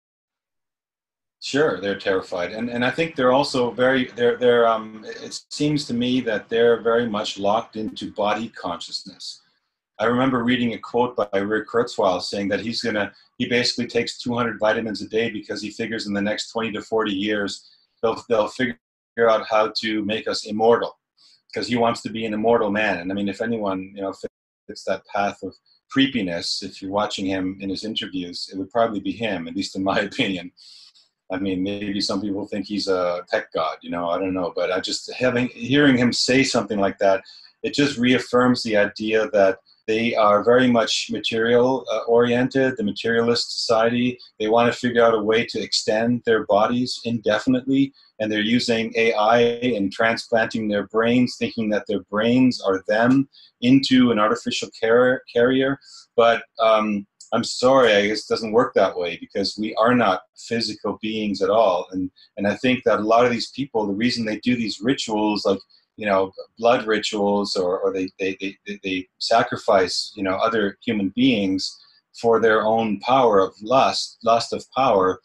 Sure, they're terrified, and I think they're also it seems to me that they're very much locked into body consciousness. I remember reading a quote by Rick Kurzweil saying that he basically takes 200 vitamins a day because he figures in the next 20 to 40 years they'll figure out how to make us immortal, because he wants to be an immortal man. And I mean, if anyone fits that path of creepiness, if you're watching him in his interviews, it would probably be him, at least in my opinion. I mean, maybe some people think he's a tech god, I don't know. But hearing him say something like that, it just reaffirms the idea that they are very much material oriented, the materialist society. They want to figure out a way to extend their bodies indefinitely, and they're using AI and transplanting their brains, thinking that their brains are them, into an artificial carrier. But I'm sorry, I guess it doesn't work that way, because we are not physical beings at all. And I think that a lot of these people, the reason they do these rituals, like, blood rituals, or they sacrifice, other human beings for their own power of lust of power,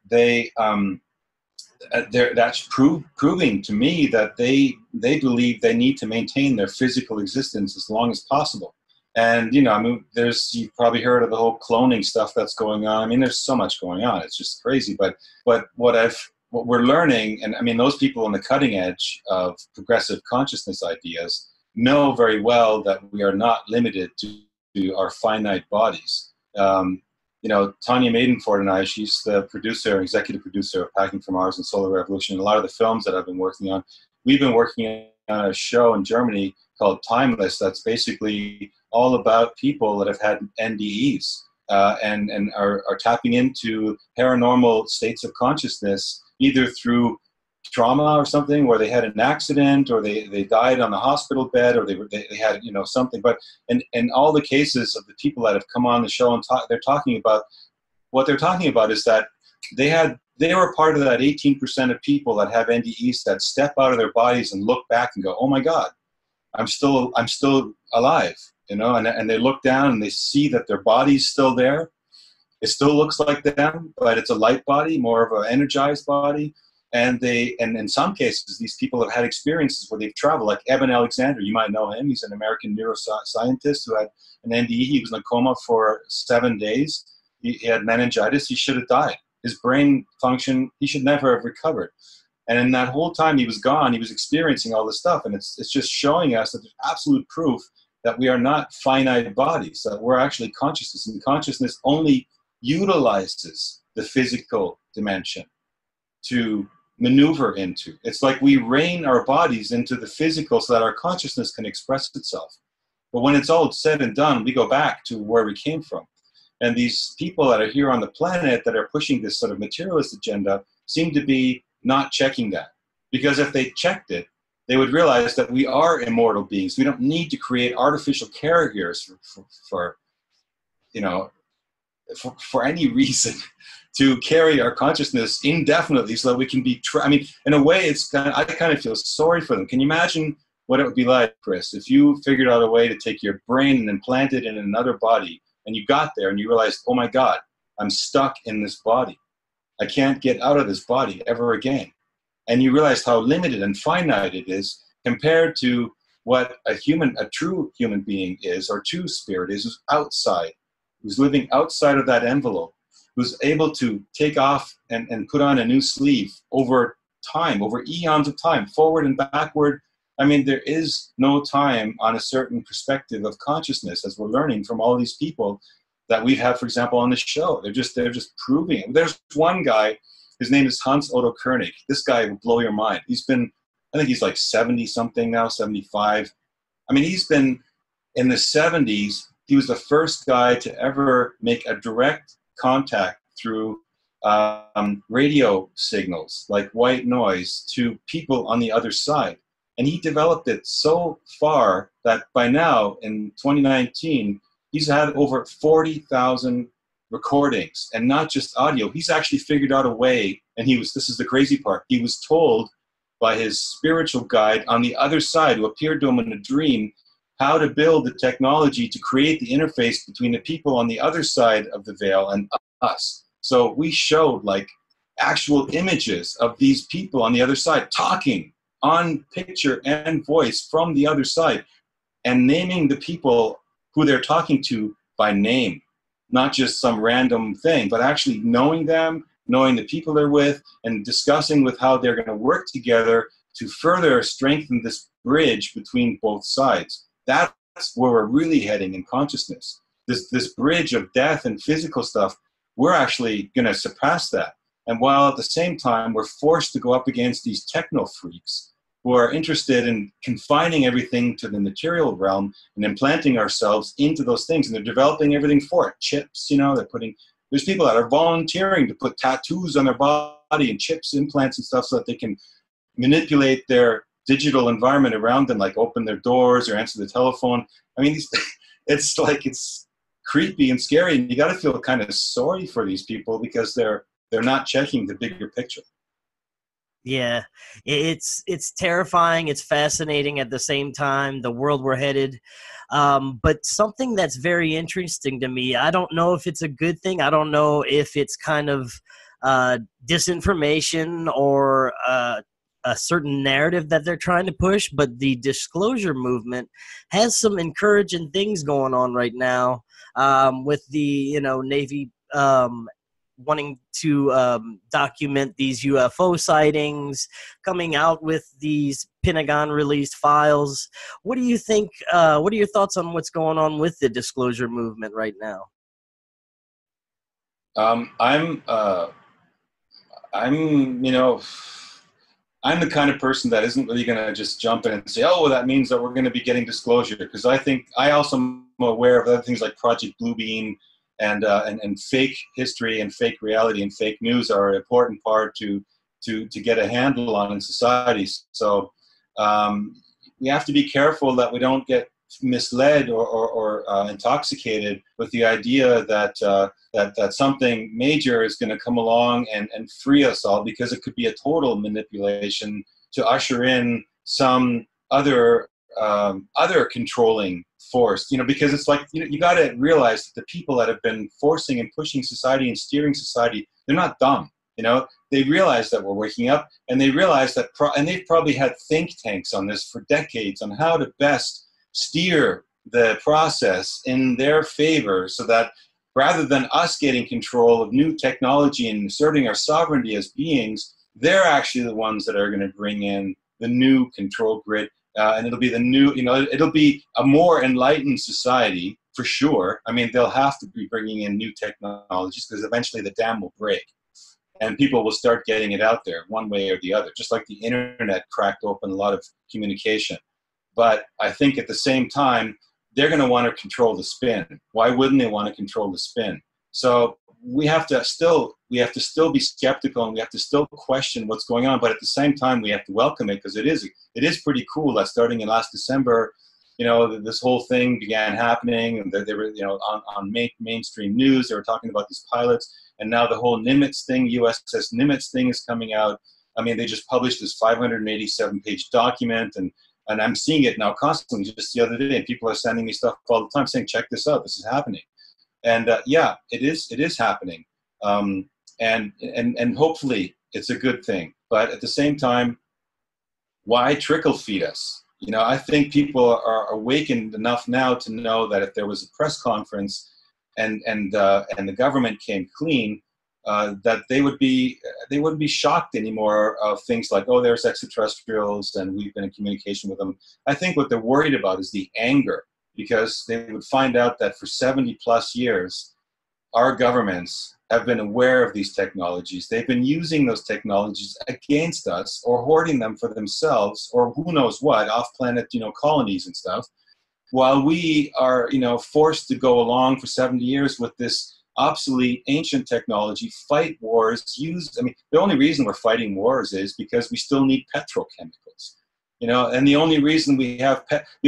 that's proving to me that they believe they need to maintain their physical existence as long as possible. And, you've probably heard of the whole cloning stuff that's going on. I mean, there's so much going on. It's just crazy. But what we're learning, and I mean, those people on the cutting edge of progressive consciousness ideas know very well that we are not limited to our finite bodies. Tanya Maidenford and I, she's the executive producer of Packing for Mars and Solar Revolution, and a lot of the films that I've been working on. We've been working on a show in Germany called Timeless that's basically all about people that have had NDEs and are tapping into paranormal states of consciousness, either through trauma or something, where they had an accident, or they died on the hospital bed, or they had something. But in all the cases of the people that have come on the show and they're talking about is that they were part of that 18% of people that have NDEs that step out of their bodies and look back and go, oh my God, I'm still alive, and they look down and they see that their body's still there. It still looks like them, but it's a light body, more of an energized body. And in some cases, these people have had experiences where they've traveled, like Eben Alexander. You might know him. He's an American neuroscientist who had an NDE. He was in a coma for 7 days. He had meningitis. He should have died. His brain function, he should never have recovered. And in that whole time he was gone, he was experiencing all this stuff. And it's just showing us that there's absolute proof that we are not finite bodies, that we're actually consciousness. And consciousness only utilizes the physical dimension to maneuver into. It's like we rein our bodies into the physical so that our consciousness can express itself. But when it's all said and done, we go back to where we came from. And these people that are here on the planet that are pushing this sort of materialist agenda seem to be not checking that. Because if they checked it, they would realize that we are immortal beings. We don't need to create artificial carriers for any reason to carry our consciousness indefinitely so that we can be, in a way, I kind of feel sorry for them. Can you imagine what it would be like, Chris, if you figured out a way to take your brain and implant it in another body, and you got there and you realized, oh my God, I'm stuck in this body. I can't get out of this body ever again. And you realized how limited and finite it is compared to what a true human being is, or true spirit is, who's outside, who's living outside of that envelope, who's able to take off and put on a new sleeve over time, over eons of time, forward and backward. I mean, there is no time on a certain perspective of consciousness, as we're learning from all these people that we've had, for example, on the show. They're just proving it. There's one guy, his name is Hans Otto Koenig. This guy will blow your mind. I think he's like 70 something now, 75. I mean, he's been in the 70s. He was the first guy to ever make a direct contact through radio signals like white noise to people on the other side. And he developed it so far that by now, in 2019, he's had over 40,000 recordings, and not just audio. He's actually figured out a way, and this is the crazy part, he was told by his spiritual guide on the other side, who appeared to him in a dream, how to build the technology to create the interface between the people on the other side of the veil and us. So we showed like actual images of these people on the other side talking on picture and voice from the other side, and naming the people who they're talking to by name, not just some random thing, but actually knowing them, knowing the people they're with, and discussing with how they're going to work together to further strengthen this bridge between both sides. That's where we're really heading in consciousness. This bridge of death and physical stuff, we're actually going to surpass that. And while at the same time, we're forced to go up against these techno freaks who are interested in confining everything to the material realm and implanting ourselves into those things. And they're developing everything for it. Chips, there's people that are volunteering to put tattoos on their body and chips, implants and stuff so that they can manipulate their digital environment around them, like open their doors or answer the telephone. I mean, it's creepy and scary. And you got to feel kind of sorry for these people because they're not checking the bigger picture. Yeah, it's terrifying. It's fascinating at the same time, the world we're headed. But something that's very interesting to me, I don't know if it's a good thing. I don't know if it's kind of disinformation or a certain narrative that they're trying to push, but the disclosure movement has some encouraging things going on right now with the Navy wanting to document these UFO sightings, coming out with these Pentagon-released files. What do you think? What are your thoughts on what's going on with the disclosure movement right now? I'm the kind of person that isn't really going to just jump in and say, oh, well, that means that we're going to be getting disclosure. Because I also am aware of other things like Project Bluebeam and fake history and fake reality and fake news are an important part to get a handle on in society. So we have to be careful that we don't get misled or intoxicated with the idea that something major is going to come along and free us all, because it could be a total manipulation to usher in some other controlling force, because it's like, you got to realize that the people that have been forcing and pushing society and steering society, they're not dumb. They realize that we're waking up, and they realize that, and they've probably had think tanks on this for decades on how to best steer the process in their favor, so that rather than us getting control of new technology and asserting our sovereignty as beings, they're actually the ones that are going to bring in the new control grid. And it'll be the new, it'll be a more enlightened society for sure. I mean, they'll have to be bringing in new technologies because eventually the dam will break and people will start getting it out there one way or the other, just like the internet cracked open a lot of communication. But I think at the same time, they're going to want to control the spin. Why wouldn't they want to control the spin? So we have to still be skeptical, and we have to still question what's going on. But at the same time, we have to welcome it, because it is pretty cool that starting in last December, this whole thing began happening, and they were on mainstream news. They were talking about these pilots, and now the whole Nimitz thing, USS Nimitz thing, is coming out. I mean, they just published this 587-page document, and I'm seeing it now constantly. Just the other day, and people are sending me stuff all the time saying, "Check this out, this is happening." And yeah, it is happening, and hopefully it's a good thing. But at the same time, why trickle feed us? I think people are awakened enough now to know that if there was a press conference and the government came clean, that they wouldn't be shocked anymore of things like, oh, there's extraterrestrials and we've been in communication with them. I think what they're worried about is the anger, because they would find out that for 70 plus years, our governments have been aware of these technologies. They've been using those technologies against us or hoarding them for themselves or who knows what, off-planet, colonies and stuff, while we are, forced to go along for 70 years with this obsolete ancient technology, fight wars, the only reason we're fighting wars is because we still need petrochemicals. And the only reason we have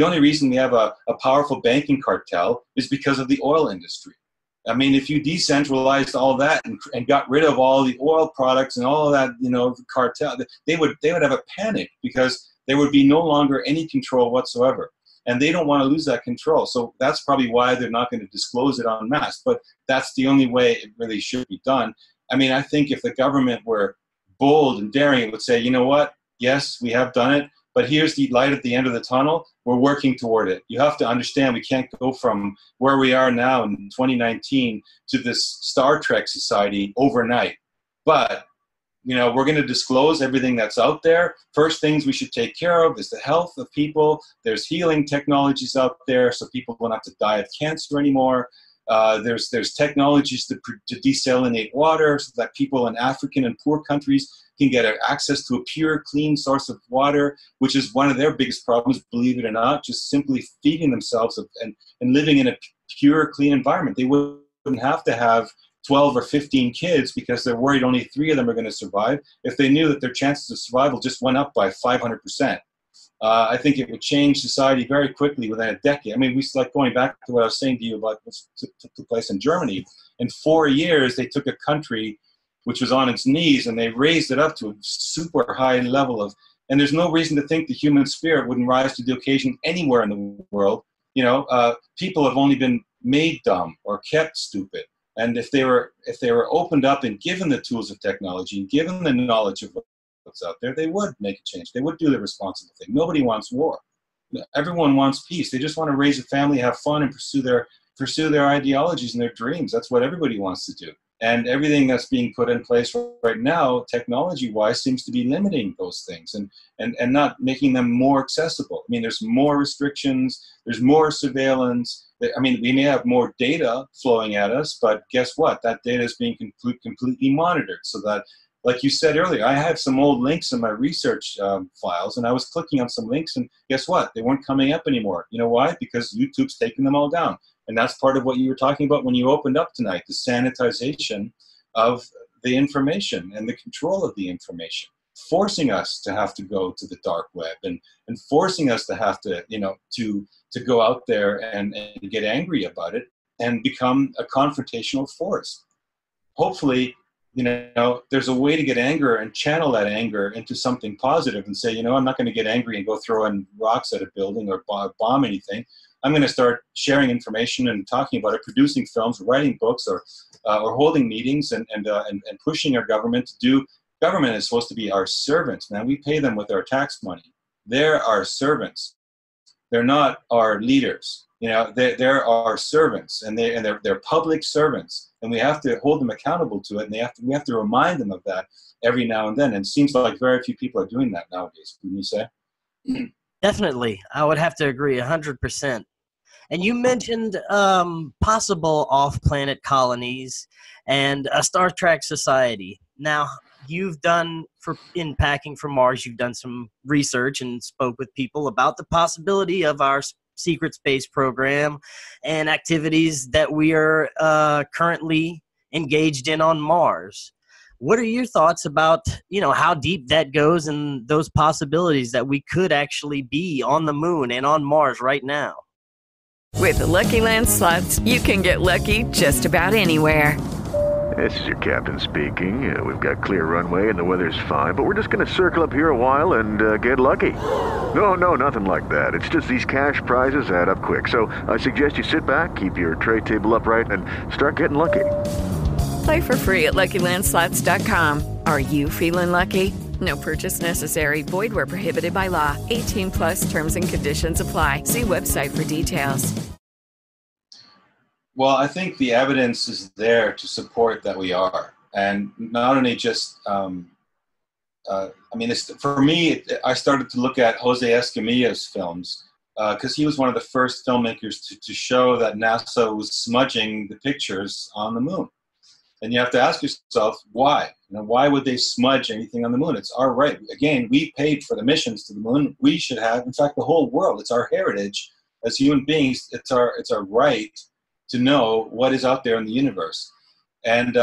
a powerful banking cartel is because of the oil industry. I mean, if you decentralized all that and got rid of all the oil products and all of that, cartel, they would have a panic because there would be no longer any control whatsoever. And they don't want to lose that control. So that's probably why they're not going to disclose it en masse. But that's the only way it really should be done. I mean, I think if the government were bold and daring, it would say, you know what? Yes, we have done it. But here's the light at the end of the tunnel. We're working toward it. You have to understand we can't go from where we are now in 2019 to this Star Trek society overnight. But, we're going to disclose everything that's out there. First things we should take care of is the health of people. There's healing technologies out there so people don't have to die of cancer anymore. There's technologies to desalinate water so that people in African and poor countries can get access to a pure, clean source of water, which is one of their biggest problems, believe it or not, just simply feeding themselves and living in a pure, clean environment. They wouldn't have to have 12 or 15 kids because they're worried only 3 of them are going to survive if they knew that their chances of survival just went up by 500%. I think it would change society very quickly within a decade. I mean, going back to what I was saying to you about what took place in Germany. In 4 years, they took a country which was on its knees and they raised it up to a super high level and there's no reason to think the human spirit wouldn't rise to the occasion anywhere in the world. People have only been made dumb or kept stupid. And if they were opened up and given the tools of technology and given the knowledge of what's out there, they would make a change. They would do the responsible thing. Nobody wants war. Everyone wants peace. They just want to raise a family, have fun, and pursue their ideologies and their dreams. That's what everybody wants to do. And everything that's being put in place right now, technology-wise, seems to be limiting those things and not making them more accessible. I mean, there's more restrictions, there's more surveillance. I mean, we may have more data flowing at us, but guess what? That data is being completely monitored so that, like you said earlier, I have some old links in my research files, and I was clicking on some links, and guess what? They weren't coming up anymore. You know why? Because YouTube's taking them all down. And that's part of what you were talking about when you opened up tonight, the sanitization of the information and the control of the information, forcing us to have to go to the dark web and forcing us to have to, to go out there and get angry about it and become a confrontational force. Hopefully, there's a way to get anger and channel that anger into something positive and say, I'm not going to get angry and go throw in rocks at a building or bomb anything. I'm going to start sharing information and talking about it, producing films, writing books, or holding meetings and pushing our government to do. Government is supposed to be our servants, man. We pay them with our tax money. They're our servants. They're not our leaders. They're our servants, and they're public servants, and we have to hold them accountable to it, and we have to remind them of that every now and then. And it seems like very few people are doing that nowadays. Wouldn't you say? Definitely, I would have to agree 100%. And you mentioned possible off-planet colonies and a Star Trek society. Now, you've done, in Packing for Mars, you've done some research and spoke with people about the possibility of our secret space program and activities that we are currently engaged in on Mars. What are your thoughts about, how deep that goes and those possibilities that we could actually be on the moon and on Mars right now? With the Lucky Land Slots, you can get lucky just about anywhere. This is your captain speaking. We've got clear runway and the weather's fine, but we're just going to circle up here a while and get lucky. No, nothing like that. It's just these cash prizes add up quick. So I suggest you sit back, keep your tray table upright, and start getting lucky. Play for free at LuckyLandSlots.com. Are you feeling lucky? No purchase necessary. Void where prohibited by law. 18+ terms and conditions apply. See website for details. Well, I think the evidence is there to support that we are. And not only just, for me, I started to look at Jose Escamilla's films because he was one of the first filmmakers to show that NASA was smudging the pictures on the moon. And you have to ask yourself, why? Why would they smudge anything on the moon? It's our right. Again, we paid for the missions to the moon. We should have, in fact, the whole world. It's our heritage as human beings. It's our right to know what is out there in the universe. And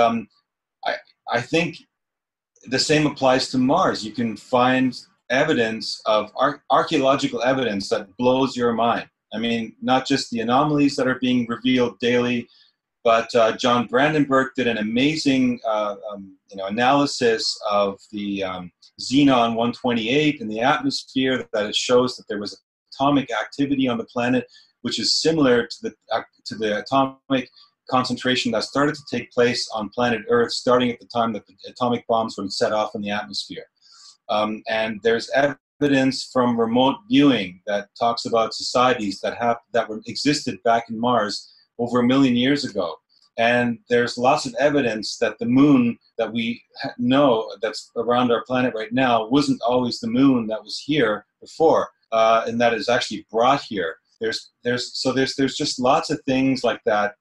I think the same applies to Mars. You can find evidence of archaeological evidence that blows your mind. I mean, not just the anomalies that are being revealed daily, but John Brandenburg did an amazing analysis of the xenon 128 in the atmosphere, that it shows that there was atomic activity on the planet, which is similar to the atomic concentration that started to take place on planet Earth, starting at the time that the atomic bombs were set off in the atmosphere. And there's evidence from remote viewing that talks about societies that existed back in Mars over 1 million years ago. And there's lots of evidence that the moon that we know that's around our planet right now wasn't always the moon that was here before, and that is actually brought here. There's just lots of things like that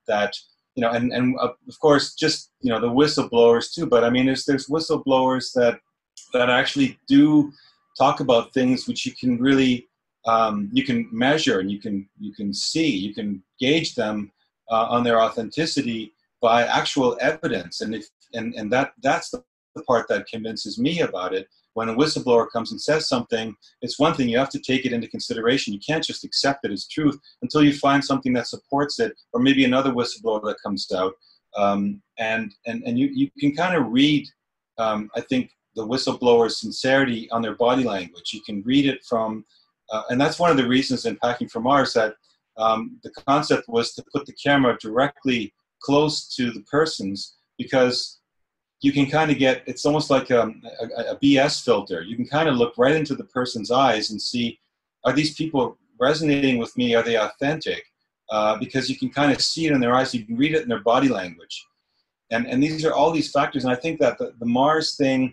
and of course just the whistleblowers too. But I mean, there's whistleblowers that actually do talk about things which you can really you can measure, and you can see, you can gauge them on their authenticity by actual evidence. And that's the part that convinces me about it. When a whistleblower comes and says something, it's one thing, you have to take it into consideration. You can't just accept it as truth until you find something that supports it, or maybe another whistleblower that comes out. And you can kind of read, I think, the whistleblower's sincerity on their body language. You can read it from, and that's one of the reasons in Packing for Mars that the concept was to put the camera directly close to the persons, because you can kind of get, it's almost like a BS filter. You can kind of look right into the person's eyes and see, are these people resonating with me? Are they authentic? Because you can kind of see it in their eyes. You can read it in their body language. And these are all these factors. And I think that the Mars thing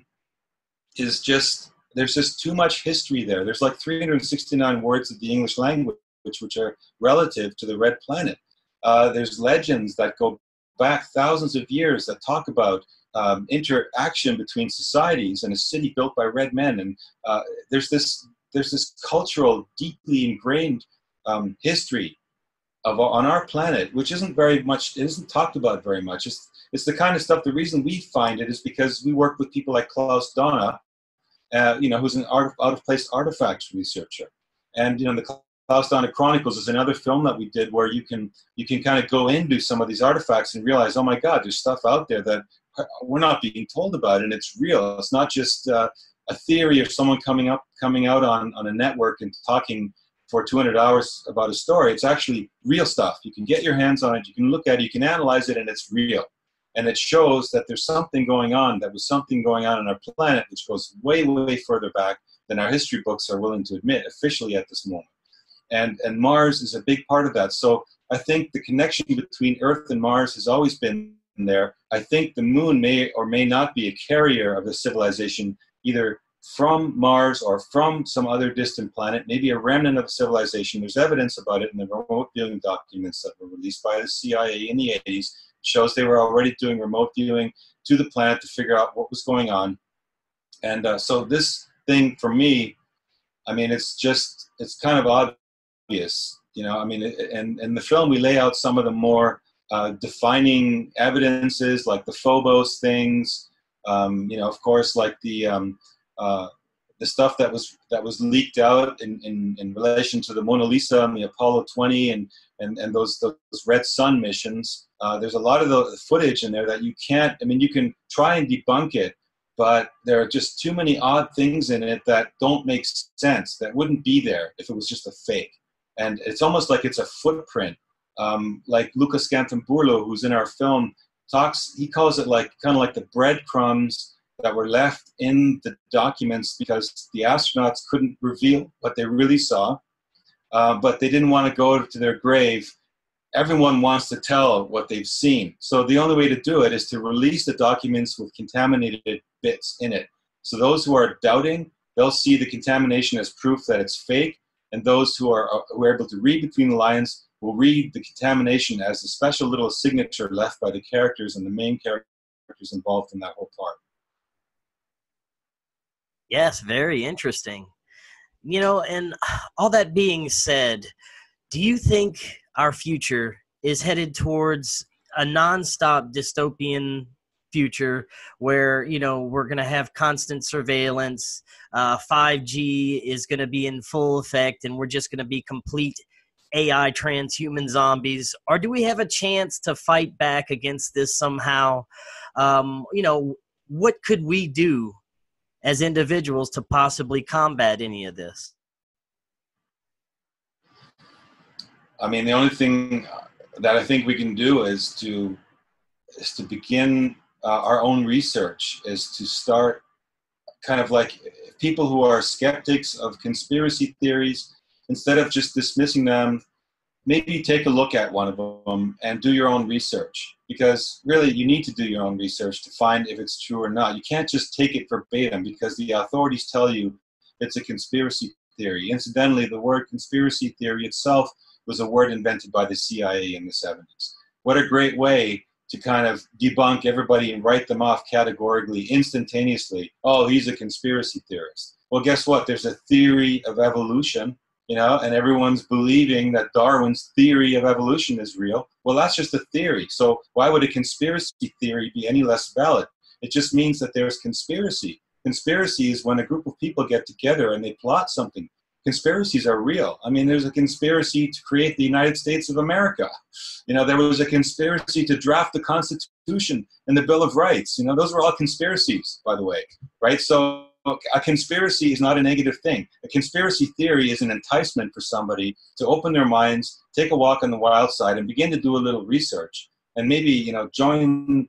is just, there's just too much history there. There's like 369 words of the English language which are relative to the red planet. There's legends that go back thousands of years that talk about interaction between societies and a city built by red men. And there's this cultural, deeply ingrained history on our planet, which isn't talked about very much. It's the kind of stuff, the reason we find it is because we work with people like Klaus Donna, who's an out-of-place artifacts researcher. And, the Klaus Donna Chronicles is another film that we did where you can kind of go into some of these artifacts and realize, oh my God, there's stuff out there that we're not being told about, and it's real. It's not just a theory of someone coming out on a network and talking for 200 hours about a story. It's actually real stuff. You can get your hands on it, you can look at it, you can analyze it, and it's real. And it shows that there's something going on, on our planet, which goes way, way further back than our history books are willing to admit officially at this moment. And Mars is a big part of that. So I think the connection between Earth and Mars has always been there. I think the moon may or may not be a carrier of the civilization, either from Mars or from some other distant planet, maybe a remnant of civilization. There's evidence about it in the remote viewing documents that were released by the CIA in the 80s. It shows they were already doing remote viewing to the planet to figure out what was going on. And so this thing for me, I mean, it's kind of obvious, and in the film we lay out some of the more defining evidences, like the Phobos things, of course, like the stuff that was leaked out in relation to the Mona Lisa and the Apollo 20 and those Red Sun missions. There's a lot of the footage in there that you can try and debunk it, but there are just too many odd things in it that don't make sense, that wouldn't be there if it was just a fake. And it's almost like it's a footprint. Like Lucas Gantamburlo, who's in our film, he calls it kind of like the breadcrumbs that were left in the documents because the astronauts couldn't reveal what they really saw, but they didn't want to go to their grave. Everyone wants to tell what they've seen. So the only way to do it is to release the documents with contaminated bits in it. So those who are doubting, they'll see the contamination as proof that it's fake. And those who are able to read between the lines will read the contamination as a special little signature left by the characters and the main characters involved in that whole part. Yes, very interesting. And all that being said, do you think our future is headed towards a nonstop dystopian future where, we're going to have constant surveillance, 5G is going to be in full effect, and we're just going to be complete AI transhuman zombies? Or do we have a chance to fight back against this somehow? What could we do as individuals to possibly combat any of this? I mean, the only thing that I think we can do is to begin our own research, is to start kind of like people who are skeptics of conspiracy theories, instead of just dismissing them, maybe take a look at one of them and do your own research. Because really, you need to do your own research to find if it's true or not. You can't just take it verbatim because the authorities tell you it's a conspiracy theory. Incidentally, the word conspiracy theory itself was a word invented by the CIA in the 70s. What a great way to kind of debunk everybody and write them off categorically, instantaneously. Oh, he's a conspiracy theorist. Well, guess what? There's a theory of evolution, and everyone's believing that Darwin's theory of evolution is real. Well, that's just a theory. So why would a conspiracy theory be any less valid? It just means that there's conspiracy. Conspiracy is when a group of people get together and they plot something. Conspiracies are real. I mean, there's a conspiracy to create the United States of America. There was a conspiracy to draft the Constitution and the Bill of Rights. Those were all conspiracies, by the way, right? So a conspiracy is not a negative thing. A conspiracy theory is an enticement for somebody to open their minds, take a walk on the wild side, and begin to do a little research. And maybe, join,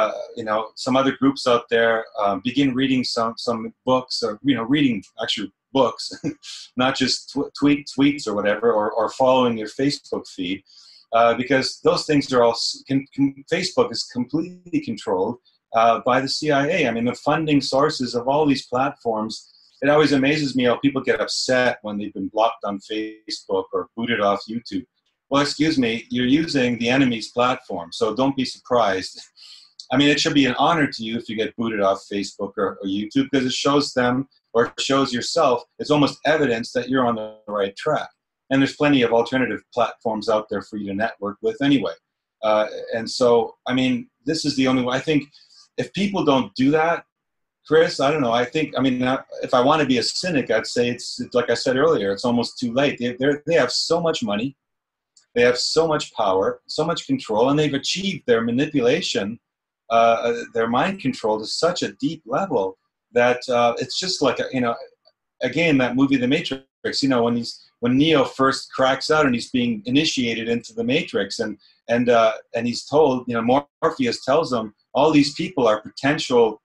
some other groups out there, begin reading some books, or, reading actually books, not just tweets or whatever, or following your Facebook feed, because those things are all, Facebook is completely controlled by the CIA. I mean, the funding sources of all these platforms, it always amazes me how people get upset when they've been blocked on Facebook or booted off YouTube. Well, excuse me, you're using the enemy's platform, so don't be surprised. I mean, it should be an honor to you if you get booted off Facebook or YouTube, because it shows them, or shows yourself, it's almost evidence that you're on the right track. And there's plenty of alternative platforms out there for you to network with anyway. And so, I mean, this is the only way. I think if people don't do that, Chris, I don't know. If I want to be a cynic, I'd say it's like I said earlier, it's almost too late. They have so much money. They have so much power, so much control, and they've achieved their manipulation, their mind control to such a deep level that it's just like, again, that movie, The Matrix, when Neo first cracks out and he's being initiated into the Matrix, and he's told, Morpheus tells him all these people are potential,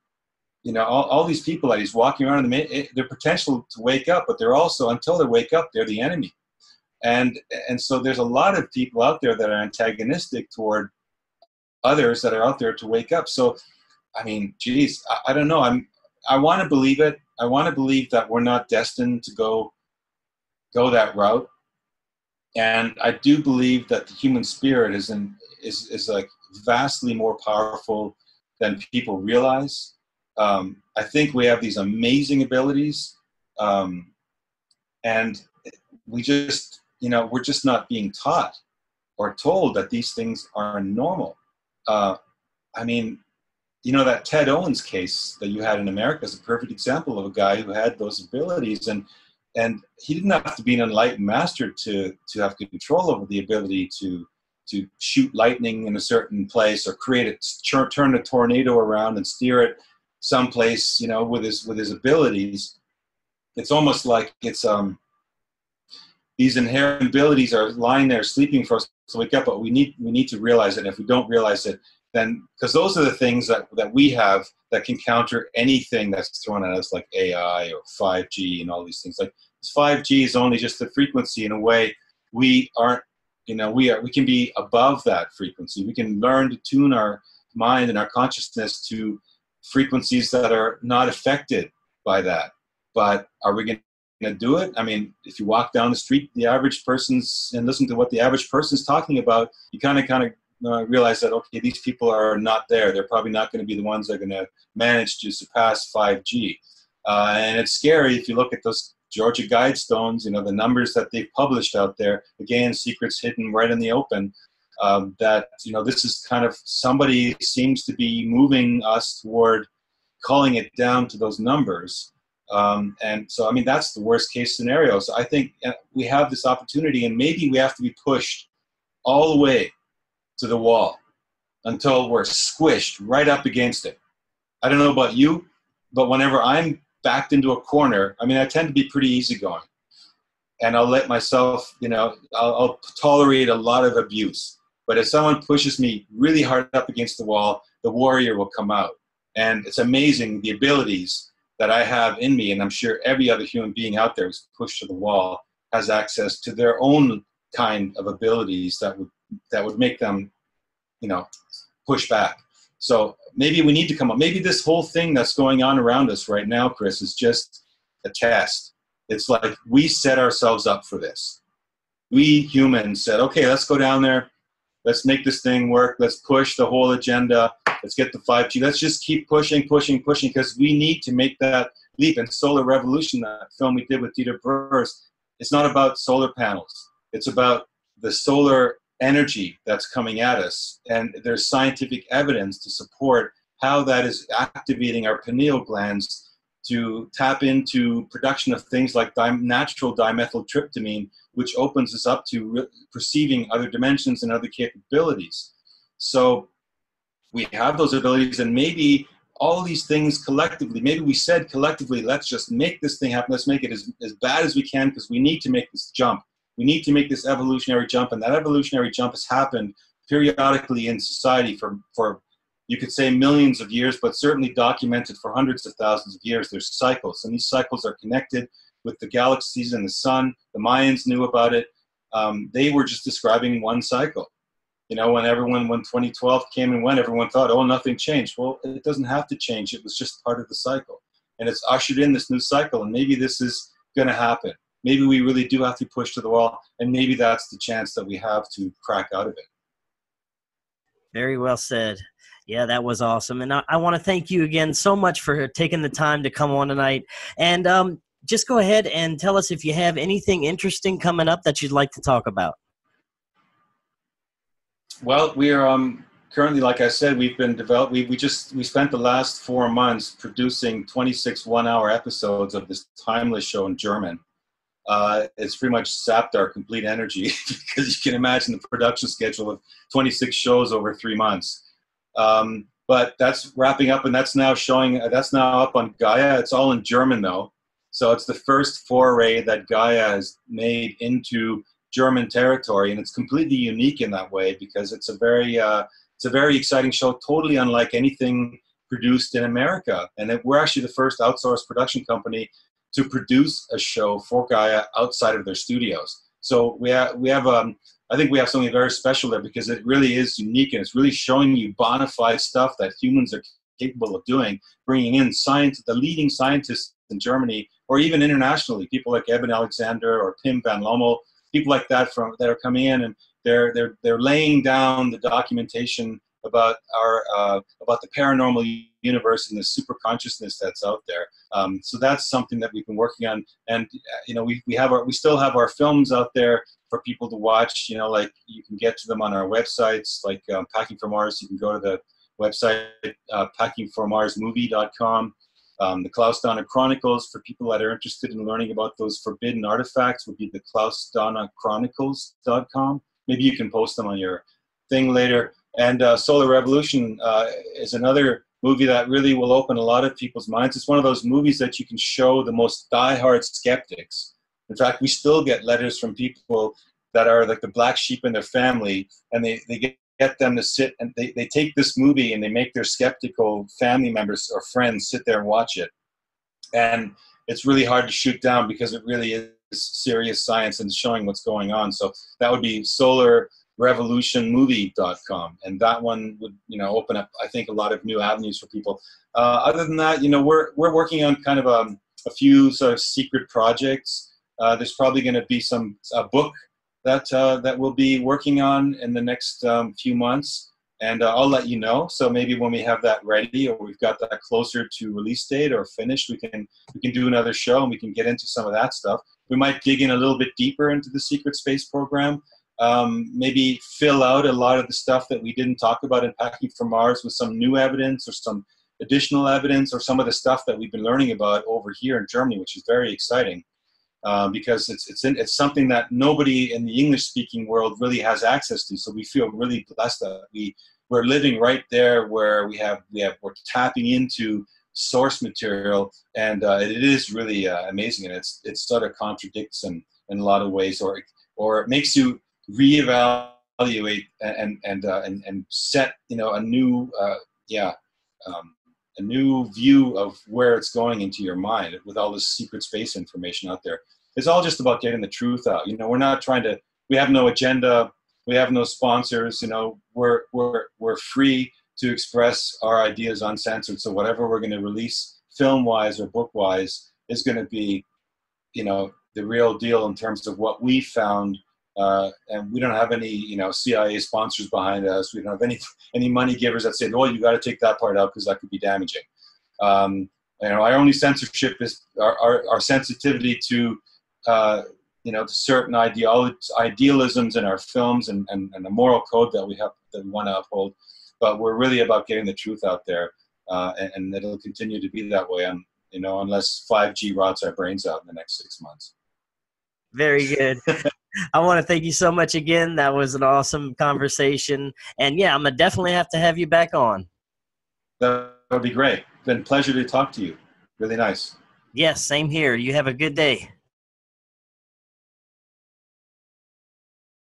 all these people that he's walking around they're potential to wake up, but they're also, until they wake up, they're the enemy. And so there's a lot of people out there that are antagonistic toward others that are out there to wake up. So, I mean, geez, I don't know. I want to believe it. I want to believe that we're not destined to go that route. And I do believe that the human spirit is like vastly more powerful than people realize. I think we have these amazing abilities, and we just, we're just not being taught or told that these things are normal. I mean, that Ted Owens case that you had in America is a perfect example of a guy who had those abilities, and he didn't have to be an enlightened master to have control over the ability to shoot lightning in a certain place, or turn a tornado around and steer it someplace, with his abilities. It's almost like it's these inherent abilities are lying there sleeping for us to wake up, but we need to realize it. And if we don't realize it, then, because those are the things that we have that can counter anything that's thrown at us, like AI or 5G and all these things. Like 5G is only just a frequency. In a way, we aren't, we can be above that frequency. We can learn to tune our mind and our consciousness to frequencies that are not affected by that. But are we going to do it? I mean, if you walk down the street, and listen to what the average person's talking about, you kind of realize that, okay, these people are not there. They're probably not going to be the ones that are going to manage to surpass 5G. And it's scary if you look at those Georgia Guidestones, the numbers that they've published out there, again, secrets hidden right in the open, that, this is kind of, somebody seems to be moving us toward calling it down to those numbers. And so, I mean, that's the worst case scenario. So I think we have this opportunity, and maybe we have to be pushed all the way to the wall until we're squished right up against it. I don't know about you, but whenever I'm backed into a corner, I mean, I tend to be pretty easygoing, and I'll let myself, I'll tolerate a lot of abuse. But if someone pushes me really hard up against the wall, the warrior will come out. And it's amazing the abilities that I have in me, and I'm sure every other human being out there who's pushed to the wall has access to their own kind of abilities that would make them, push back. So maybe we need to come up. Maybe this whole thing that's going on around us right now, Chris, is just a test. It's like we set ourselves up for this. We humans said, okay, let's go down there. Let's make this thing work. Let's push the whole agenda. Let's get the 5G. Let's just keep pushing, because we need to make that leap. And Solar Revolution, that film we did with Dieter Burrs, it's not about solar panels. It's about the solar energy that's coming at us. And there's scientific evidence to support how that is activating our pineal glands to tap into production of things like natural dimethyltryptamine, which opens us up to perceiving other dimensions and other capabilities. So we have those abilities, and maybe all these things collectively, maybe we said collectively, let's just make this thing happen. Let's make it as bad as we can, because we need to make this jump. We need to make this evolutionary jump, and that evolutionary jump has happened periodically in society for you could say millions of years, but certainly documented for hundreds of thousands of years. There's cycles, and these cycles are connected with the galaxies and the sun. The Mayans knew about it. They were just describing one cycle. When 2012 came and went, everyone thought, oh, nothing changed. Well, it doesn't have to change. It was just part of the cycle. And it's ushered in this new cycle, and maybe this is going to happen. Maybe we really do have to push to the wall, and maybe that's the chance that we have to crack out of it. Very well said. Yeah, that was awesome. And I want to thank you again so much for taking the time to come on tonight. And just go ahead and tell us if you have anything interesting coming up that you'd like to talk about. Well, we are currently, like I said, we've been developed. We spent the last 4 months producing 26 one-hour episodes of this timeless show in German. It's pretty much sapped our complete energy because you can imagine the production schedule of 26 shows over 3 months. But that's wrapping up, and that's now up on Gaia. It's all in German though. So it's the first foray that Gaia has made into German territory, and it's completely unique in that way because it's a very exciting show, totally unlike anything produced in America. And we're actually the first outsourced production company to produce a show for Gaia outside of their studios. So I think we have something very special there because it really is unique, and it's really showing you bona fide stuff that humans are capable of doing, bringing in the leading scientists in Germany or even internationally, people like Eben Alexander or Pim van Lommel, people like that that are coming in, and they're laying down the documentation about about the paranormal universe and the super consciousness that's out there. So that's something that we've been working on, and we still have our films out there for people to watch. Like you can get to them on our websites, like Packing for Mars. You can go to the website packingformarsmovie.com. The Klaus Dana Chronicles, for people that are interested in learning about those forbidden artifacts, would be the klausdanachronicles.com. Maybe you can post them on your thing later. And Solar Revolution is another movie that really will open a lot of people's minds. It's one of those movies that you can show the most diehard skeptics. In fact, we still get letters from people that are like the black sheep in their family, and they get them to sit, and they take this movie and they make their skeptical family members or friends sit there and watch it. And it's really hard to shoot down because it really is serious science and showing what's going on. So that would be solarrevolutionmovie.com, and that one would open up, I think, a lot of new avenues for people. Other than that, we're working on kind of a few sort of secret projects. There's probably going to be a book that we'll be working on in the next few months, and I'll let you know. So maybe when we have that ready, or we've got that closer to release date or finished, we can do another show and we can get into some of that stuff. We might dig in a little bit deeper into the secret space program. Maybe fill out a lot of the stuff that we didn't talk about in Packing for Mars with some new evidence or some additional evidence, or some of the stuff that we've been learning about over here in Germany, which is very exciting. Because it's something that nobody in the English-speaking world really has access to. So we feel really blessed that we're living right there where we're tapping into source material, and it is really amazing. And it sort of contradicts in a lot of ways, or it makes you reevaluate and set a new view of where it's going into your mind with all this secret space information out there. It's all just about getting the truth out. We're not we have no agenda. We have no sponsors. We're free to express our ideas uncensored. So whatever we're going to release film-wise or book-wise is going to be, the real deal in terms of what we found. And we don't have any, CIA sponsors behind us. We don't have any money givers that say, "Oh, you got to take that part out because that could be damaging." Our only censorship is our sensitivity to, certain idealisms in our films and the moral code that we want to uphold. But we're really about getting the truth out there, and it'll continue to be that way, unless 5G rots our brains out in the next 6 months. Very good. I want to thank you so much again. That was an awesome conversation. And yeah, I'm going to definitely have to have you back on. That would be great. It's been a pleasure to talk to you. Really nice. Yes, same here. You have a good day.